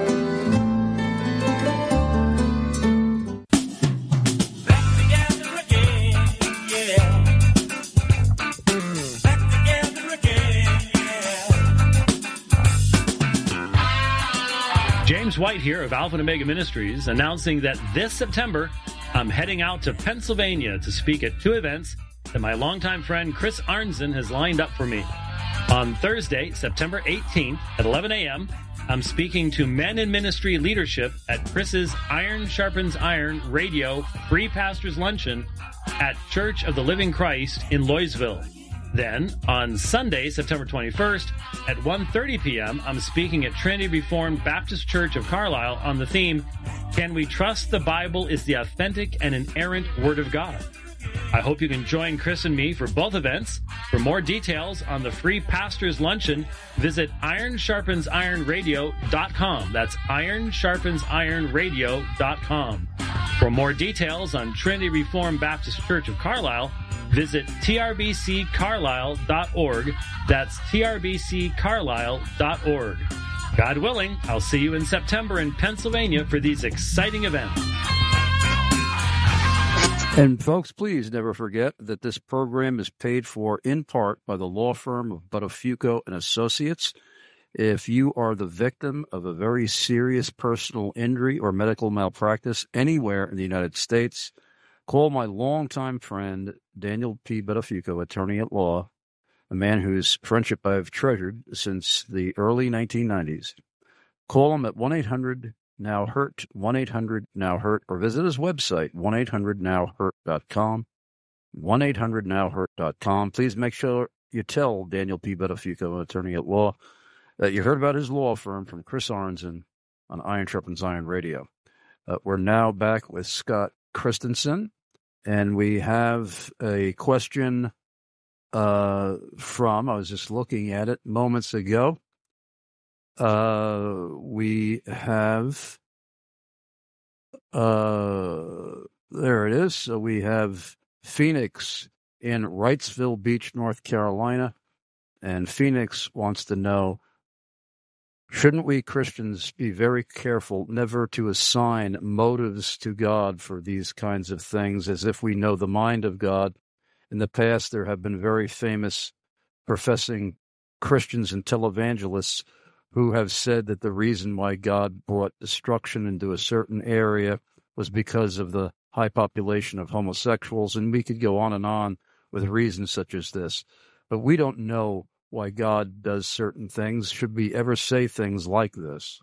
James White here of Alpha and Omega Ministries, announcing that this September, I'm heading out to Pennsylvania to speak at two events that my longtime friend Chris Arnzen has lined up for me. On Thursday, September eighteenth at eleven a.m., I'm speaking to men in ministry leadership at Chris's Iron Sharpens Iron Radio Free Pastors Luncheon at Church of the Living Christ in Loysville. Then, on Sunday, September twenty-first, at one thirty p.m., I'm speaking at Trinity Reformed Baptist Church of Carlisle on the theme, Can We Trust the Bible is the Authentic and Inerrant Word of God? I hope you can join Chris and me for both events. For more details on the Free Pastors Luncheon, visit iron sharpens iron radio dot com. That's iron sharpens iron radio dot com. For more details on Trinity Reformed Baptist Church of Carlisle, visit t r b c carlisle dot org. That's t r b c carlisle dot org. God willing, I'll see you in September in Pennsylvania for these exciting events. And folks, please never forget that this program is paid for in part by the law firm of Buttafuoco and Associates. If you are the victim of a very serious personal injury or medical malpractice anywhere in the United States, call my longtime friend, Daniel P. Buttafuoco, attorney at law, a man whose friendship I've treasured since the early nineteen nineties. Call him at one eight hundred now hurt, one eight hundred now hurt, or visit his website, one eight hundred now hurt dot com, one eight hundred now hurt dot com. Please make sure you tell Daniel P. Buttafuoco, attorney at law, that you heard about his law firm from Chris Arnzen on Iron Sharpens Iron Radio. Uh, we're now back with Scott Christensen, and we have a question uh, from, I was just looking at it moments ago. Uh, we have, uh, there it is. So we have Phoenix in Wrightsville Beach, North Carolina. And Phoenix wants to know, shouldn't we Christians be very careful never to assign motives to God for these kinds of things as if we know the mind of God? In the past, there have been very famous professing Christians and televangelists who have said that the reason why God brought destruction into a certain area was because of the high population of homosexuals, and we could go on and on with reasons such as this. But we don't know why God does certain things. Should we ever say things like this?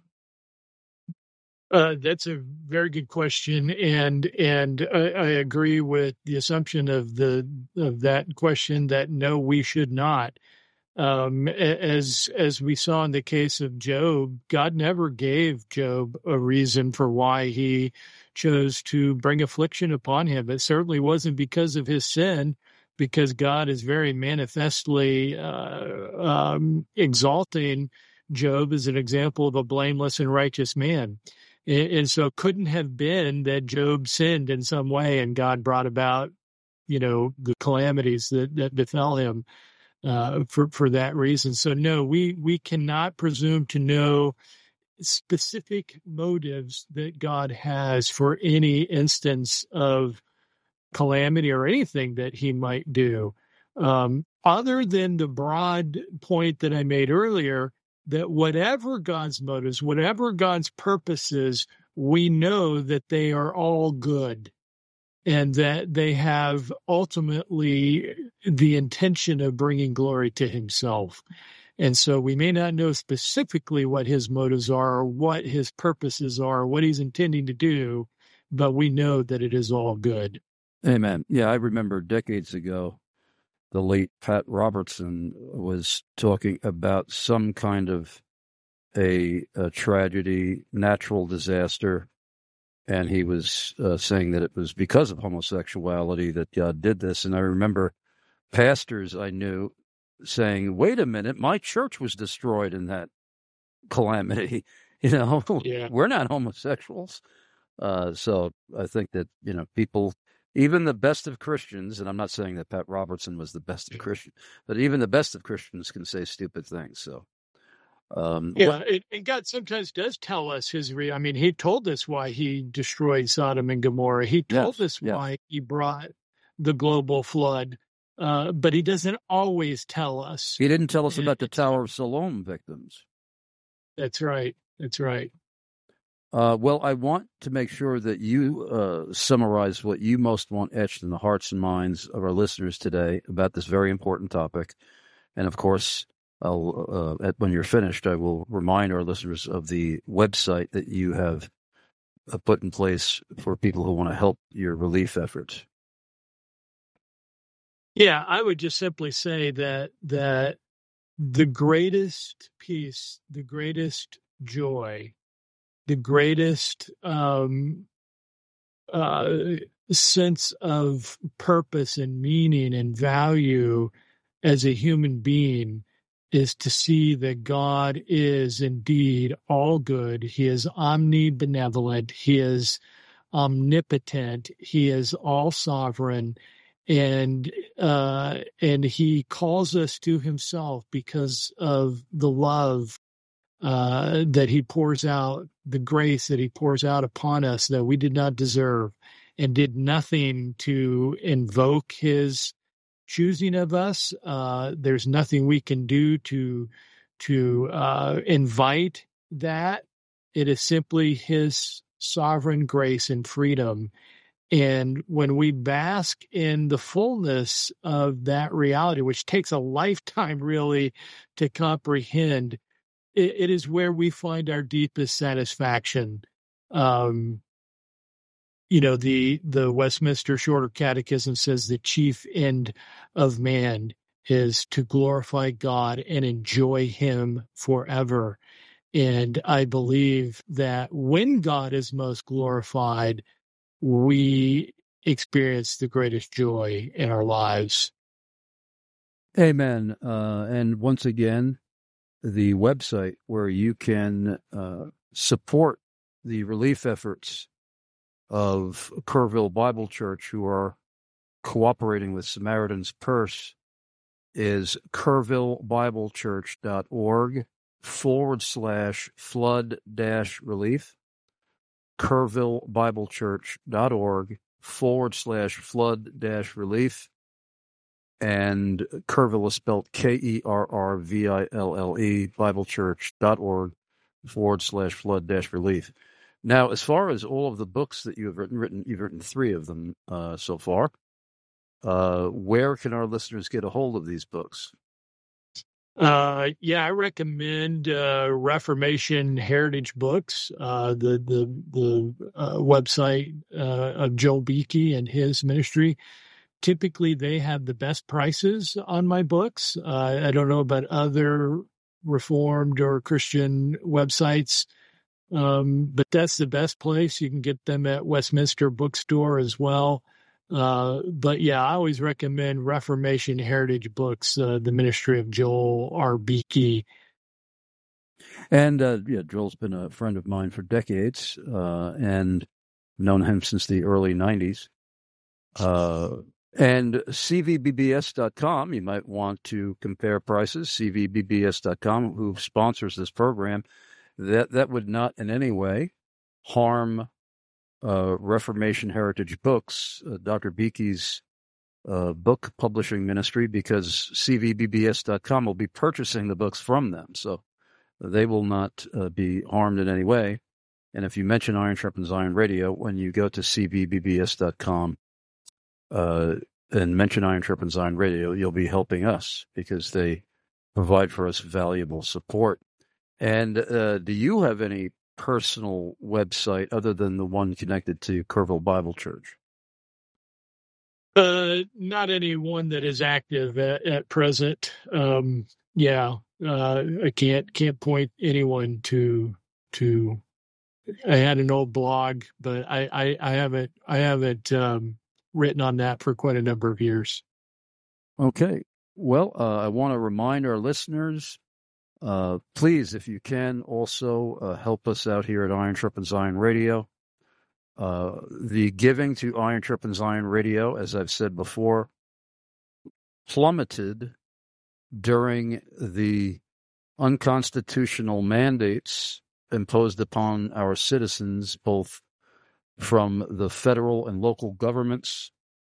Uh, that's a very good question, and and I, I agree with the assumption of the of that question that no, we should not. Um, as as we saw in the case of Job, God never gave Job a reason for why he chose to bring affliction upon him. It certainly wasn't because of his sin, because God is very manifestly uh, um, exalting Job as an example of a blameless and righteous man. And, and so it couldn't have been that Job sinned in some way and God brought about, you know, the calamities that, that befell him. Uh, for, for that reason. So no, we, we cannot presume to know specific motives that God has for any instance of calamity or anything that he might do. Um, other than the broad point that I made earlier, that whatever God's motives, whatever God's purposes, we know that they are all good. And that they have ultimately the intention of bringing glory to himself. And so we may not know specifically what his motives are or what his purposes are, or what he's intending to do, but we know that it is all good. Amen. Yeah, I remember decades ago, the late Pat Robertson was talking about some kind of a, a tragedy, natural disaster. And he was uh, saying that it was because of homosexuality that God did this. And I remember pastors I knew saying, wait a minute, my church was destroyed in that calamity. You know, yeah. We're not homosexuals. Uh, so I think that, you know, people, even the best of Christians, and I'm not saying that Pat Robertson was the best of Christians, but even the best of Christians can say stupid things. So. Um, yeah, well, it, and God sometimes does tell us his re. I mean, he told us why he destroyed Sodom and Gomorrah. He told yes, us yes. why he brought the global flood, uh, but he doesn't always tell us. He didn't tell us about the Tower of Siloam victims. That's right. That's right. Uh, well, I want to make sure that you uh, summarize what you most want etched in the hearts and minds of our listeners today about this very important topic. And, of course, I'll, uh, at, when you're finished, I will remind our listeners of the website that you have uh, put in place for people who want to help your relief efforts. Yeah, I would just simply say that that the greatest peace, the greatest joy, the greatest um, uh, sense of purpose and meaning and value as a human being is to see that God is indeed all good. He is omnibenevolent. He is omnipotent. He is all sovereign. And uh, and he calls us to himself because of the love uh, that he pours out, the grace that he pours out upon us that we did not deserve, and did nothing to invoke his choosing of us. Uh, there's nothing we can do to to uh, invite that. It is simply his sovereign grace and freedom. And when we bask in the fullness of that reality, which takes a lifetime really to comprehend, it, it is where we find our deepest satisfaction. Um, you know, the, the Westminster Shorter Catechism says the chief end of man is to glorify God and enjoy him forever. And I believe that when God is most glorified, we experience the greatest joy in our lives. Amen. Uh, and once again, the website where you can uh, support the relief efforts of Kerrville Bible Church, who are cooperating with Samaritan's Purse, is kerrvillebiblechurch.org forward slash flood dash relief. kerrvillebiblechurch.org forward slash flood dash relief. And Kerrville is spelled K E R R V I L L E, biblechurch.org forward slash flood dash relief. Now, as far as all of the books that you have written, written you've written three of them uh, so far, uh, where can our listeners get a hold of these books? Uh, yeah, I recommend uh, Reformation Heritage Books, uh, the the the uh, website uh, of Joel Beeke and his ministry. Typically, they have the best prices on my books. Uh, I don't know about other Reformed or Christian websites, um, but that's the best place. You can get them at Westminster Bookstore as well. Uh, but yeah, I always recommend Reformation Heritage Books, uh, the ministry of Joel R. Beeke. And uh, yeah, Joel's been a friend of mine for decades, uh, and known him since the early nineties. Uh, and C V B B S dot com, you might want to compare prices. C V B B S dot com, who sponsors this program, that that would not in any way harm Uh, Reformation Heritage Books, uh, Doctor Beeke's uh, book publishing ministry, because C V B B S dot com will be purchasing the books from them. So they will not uh, be harmed in any way. And if you mention Iron Sharpens Iron Radio, when you go to C V B B S dot com uh, and mention Iron Sharpens Iron Radio, you'll be helping us because they provide for us valuable support. And uh, do you have any personal website other than the one connected to Kerrville Bible Church? Uh, not any one that is active at, at present. Um, yeah, uh, I can't can't point anyone to to. I had an old blog, but I I, I haven't I haven't um, written on that for quite a number of years. Okay. Well, uh, I want to remind our listeners. Uh, please, if you can, also uh, help us out here at Iron Sharpens Iron Radio. Uh, the giving to Iron Sharpens Iron Radio, as I've said before, plummeted during the unconstitutional mandates imposed upon our citizens, both from the federal and local governments.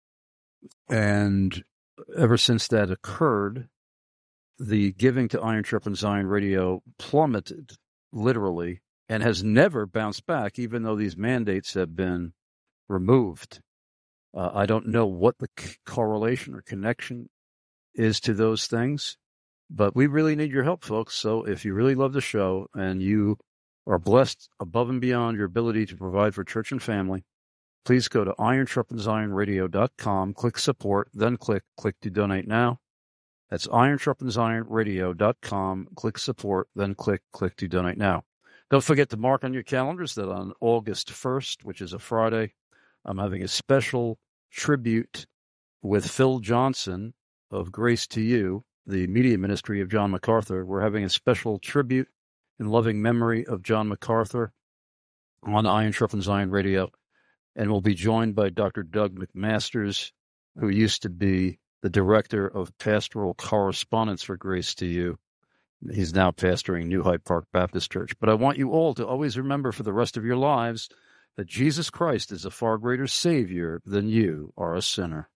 And ever since that occurred, the giving to Iron Sharpens Iron Radio plummeted, literally, and has never bounced back, even though these mandates have been removed. Uh, I don't know what the c- correlation or connection is to those things, But we really need your help, folks. So if you really love the show and you are blessed above and beyond your ability to provide for church and family, please go to iron sharpens iron radio dot com, click support, then click click to donate now. That's iron sharpens iron radio dot com, click support, then click click to donate now. Don't forget to mark on your calendars that on August first, which is a Friday, I'm having a special tribute with Phil Johnson of Grace to You, the media ministry of John MacArthur. We're having a special tribute in loving memory of John MacArthur on Iron Sharpens Iron Radio. And we'll be joined by Doctor Doug McMasters, who used to be the director of pastoral correspondence for Grace to You. He's now pastoring New Hyde Park Baptist Church. But I want you all to always remember for the rest of your lives that Jesus Christ is a far greater Savior than you are a sinner.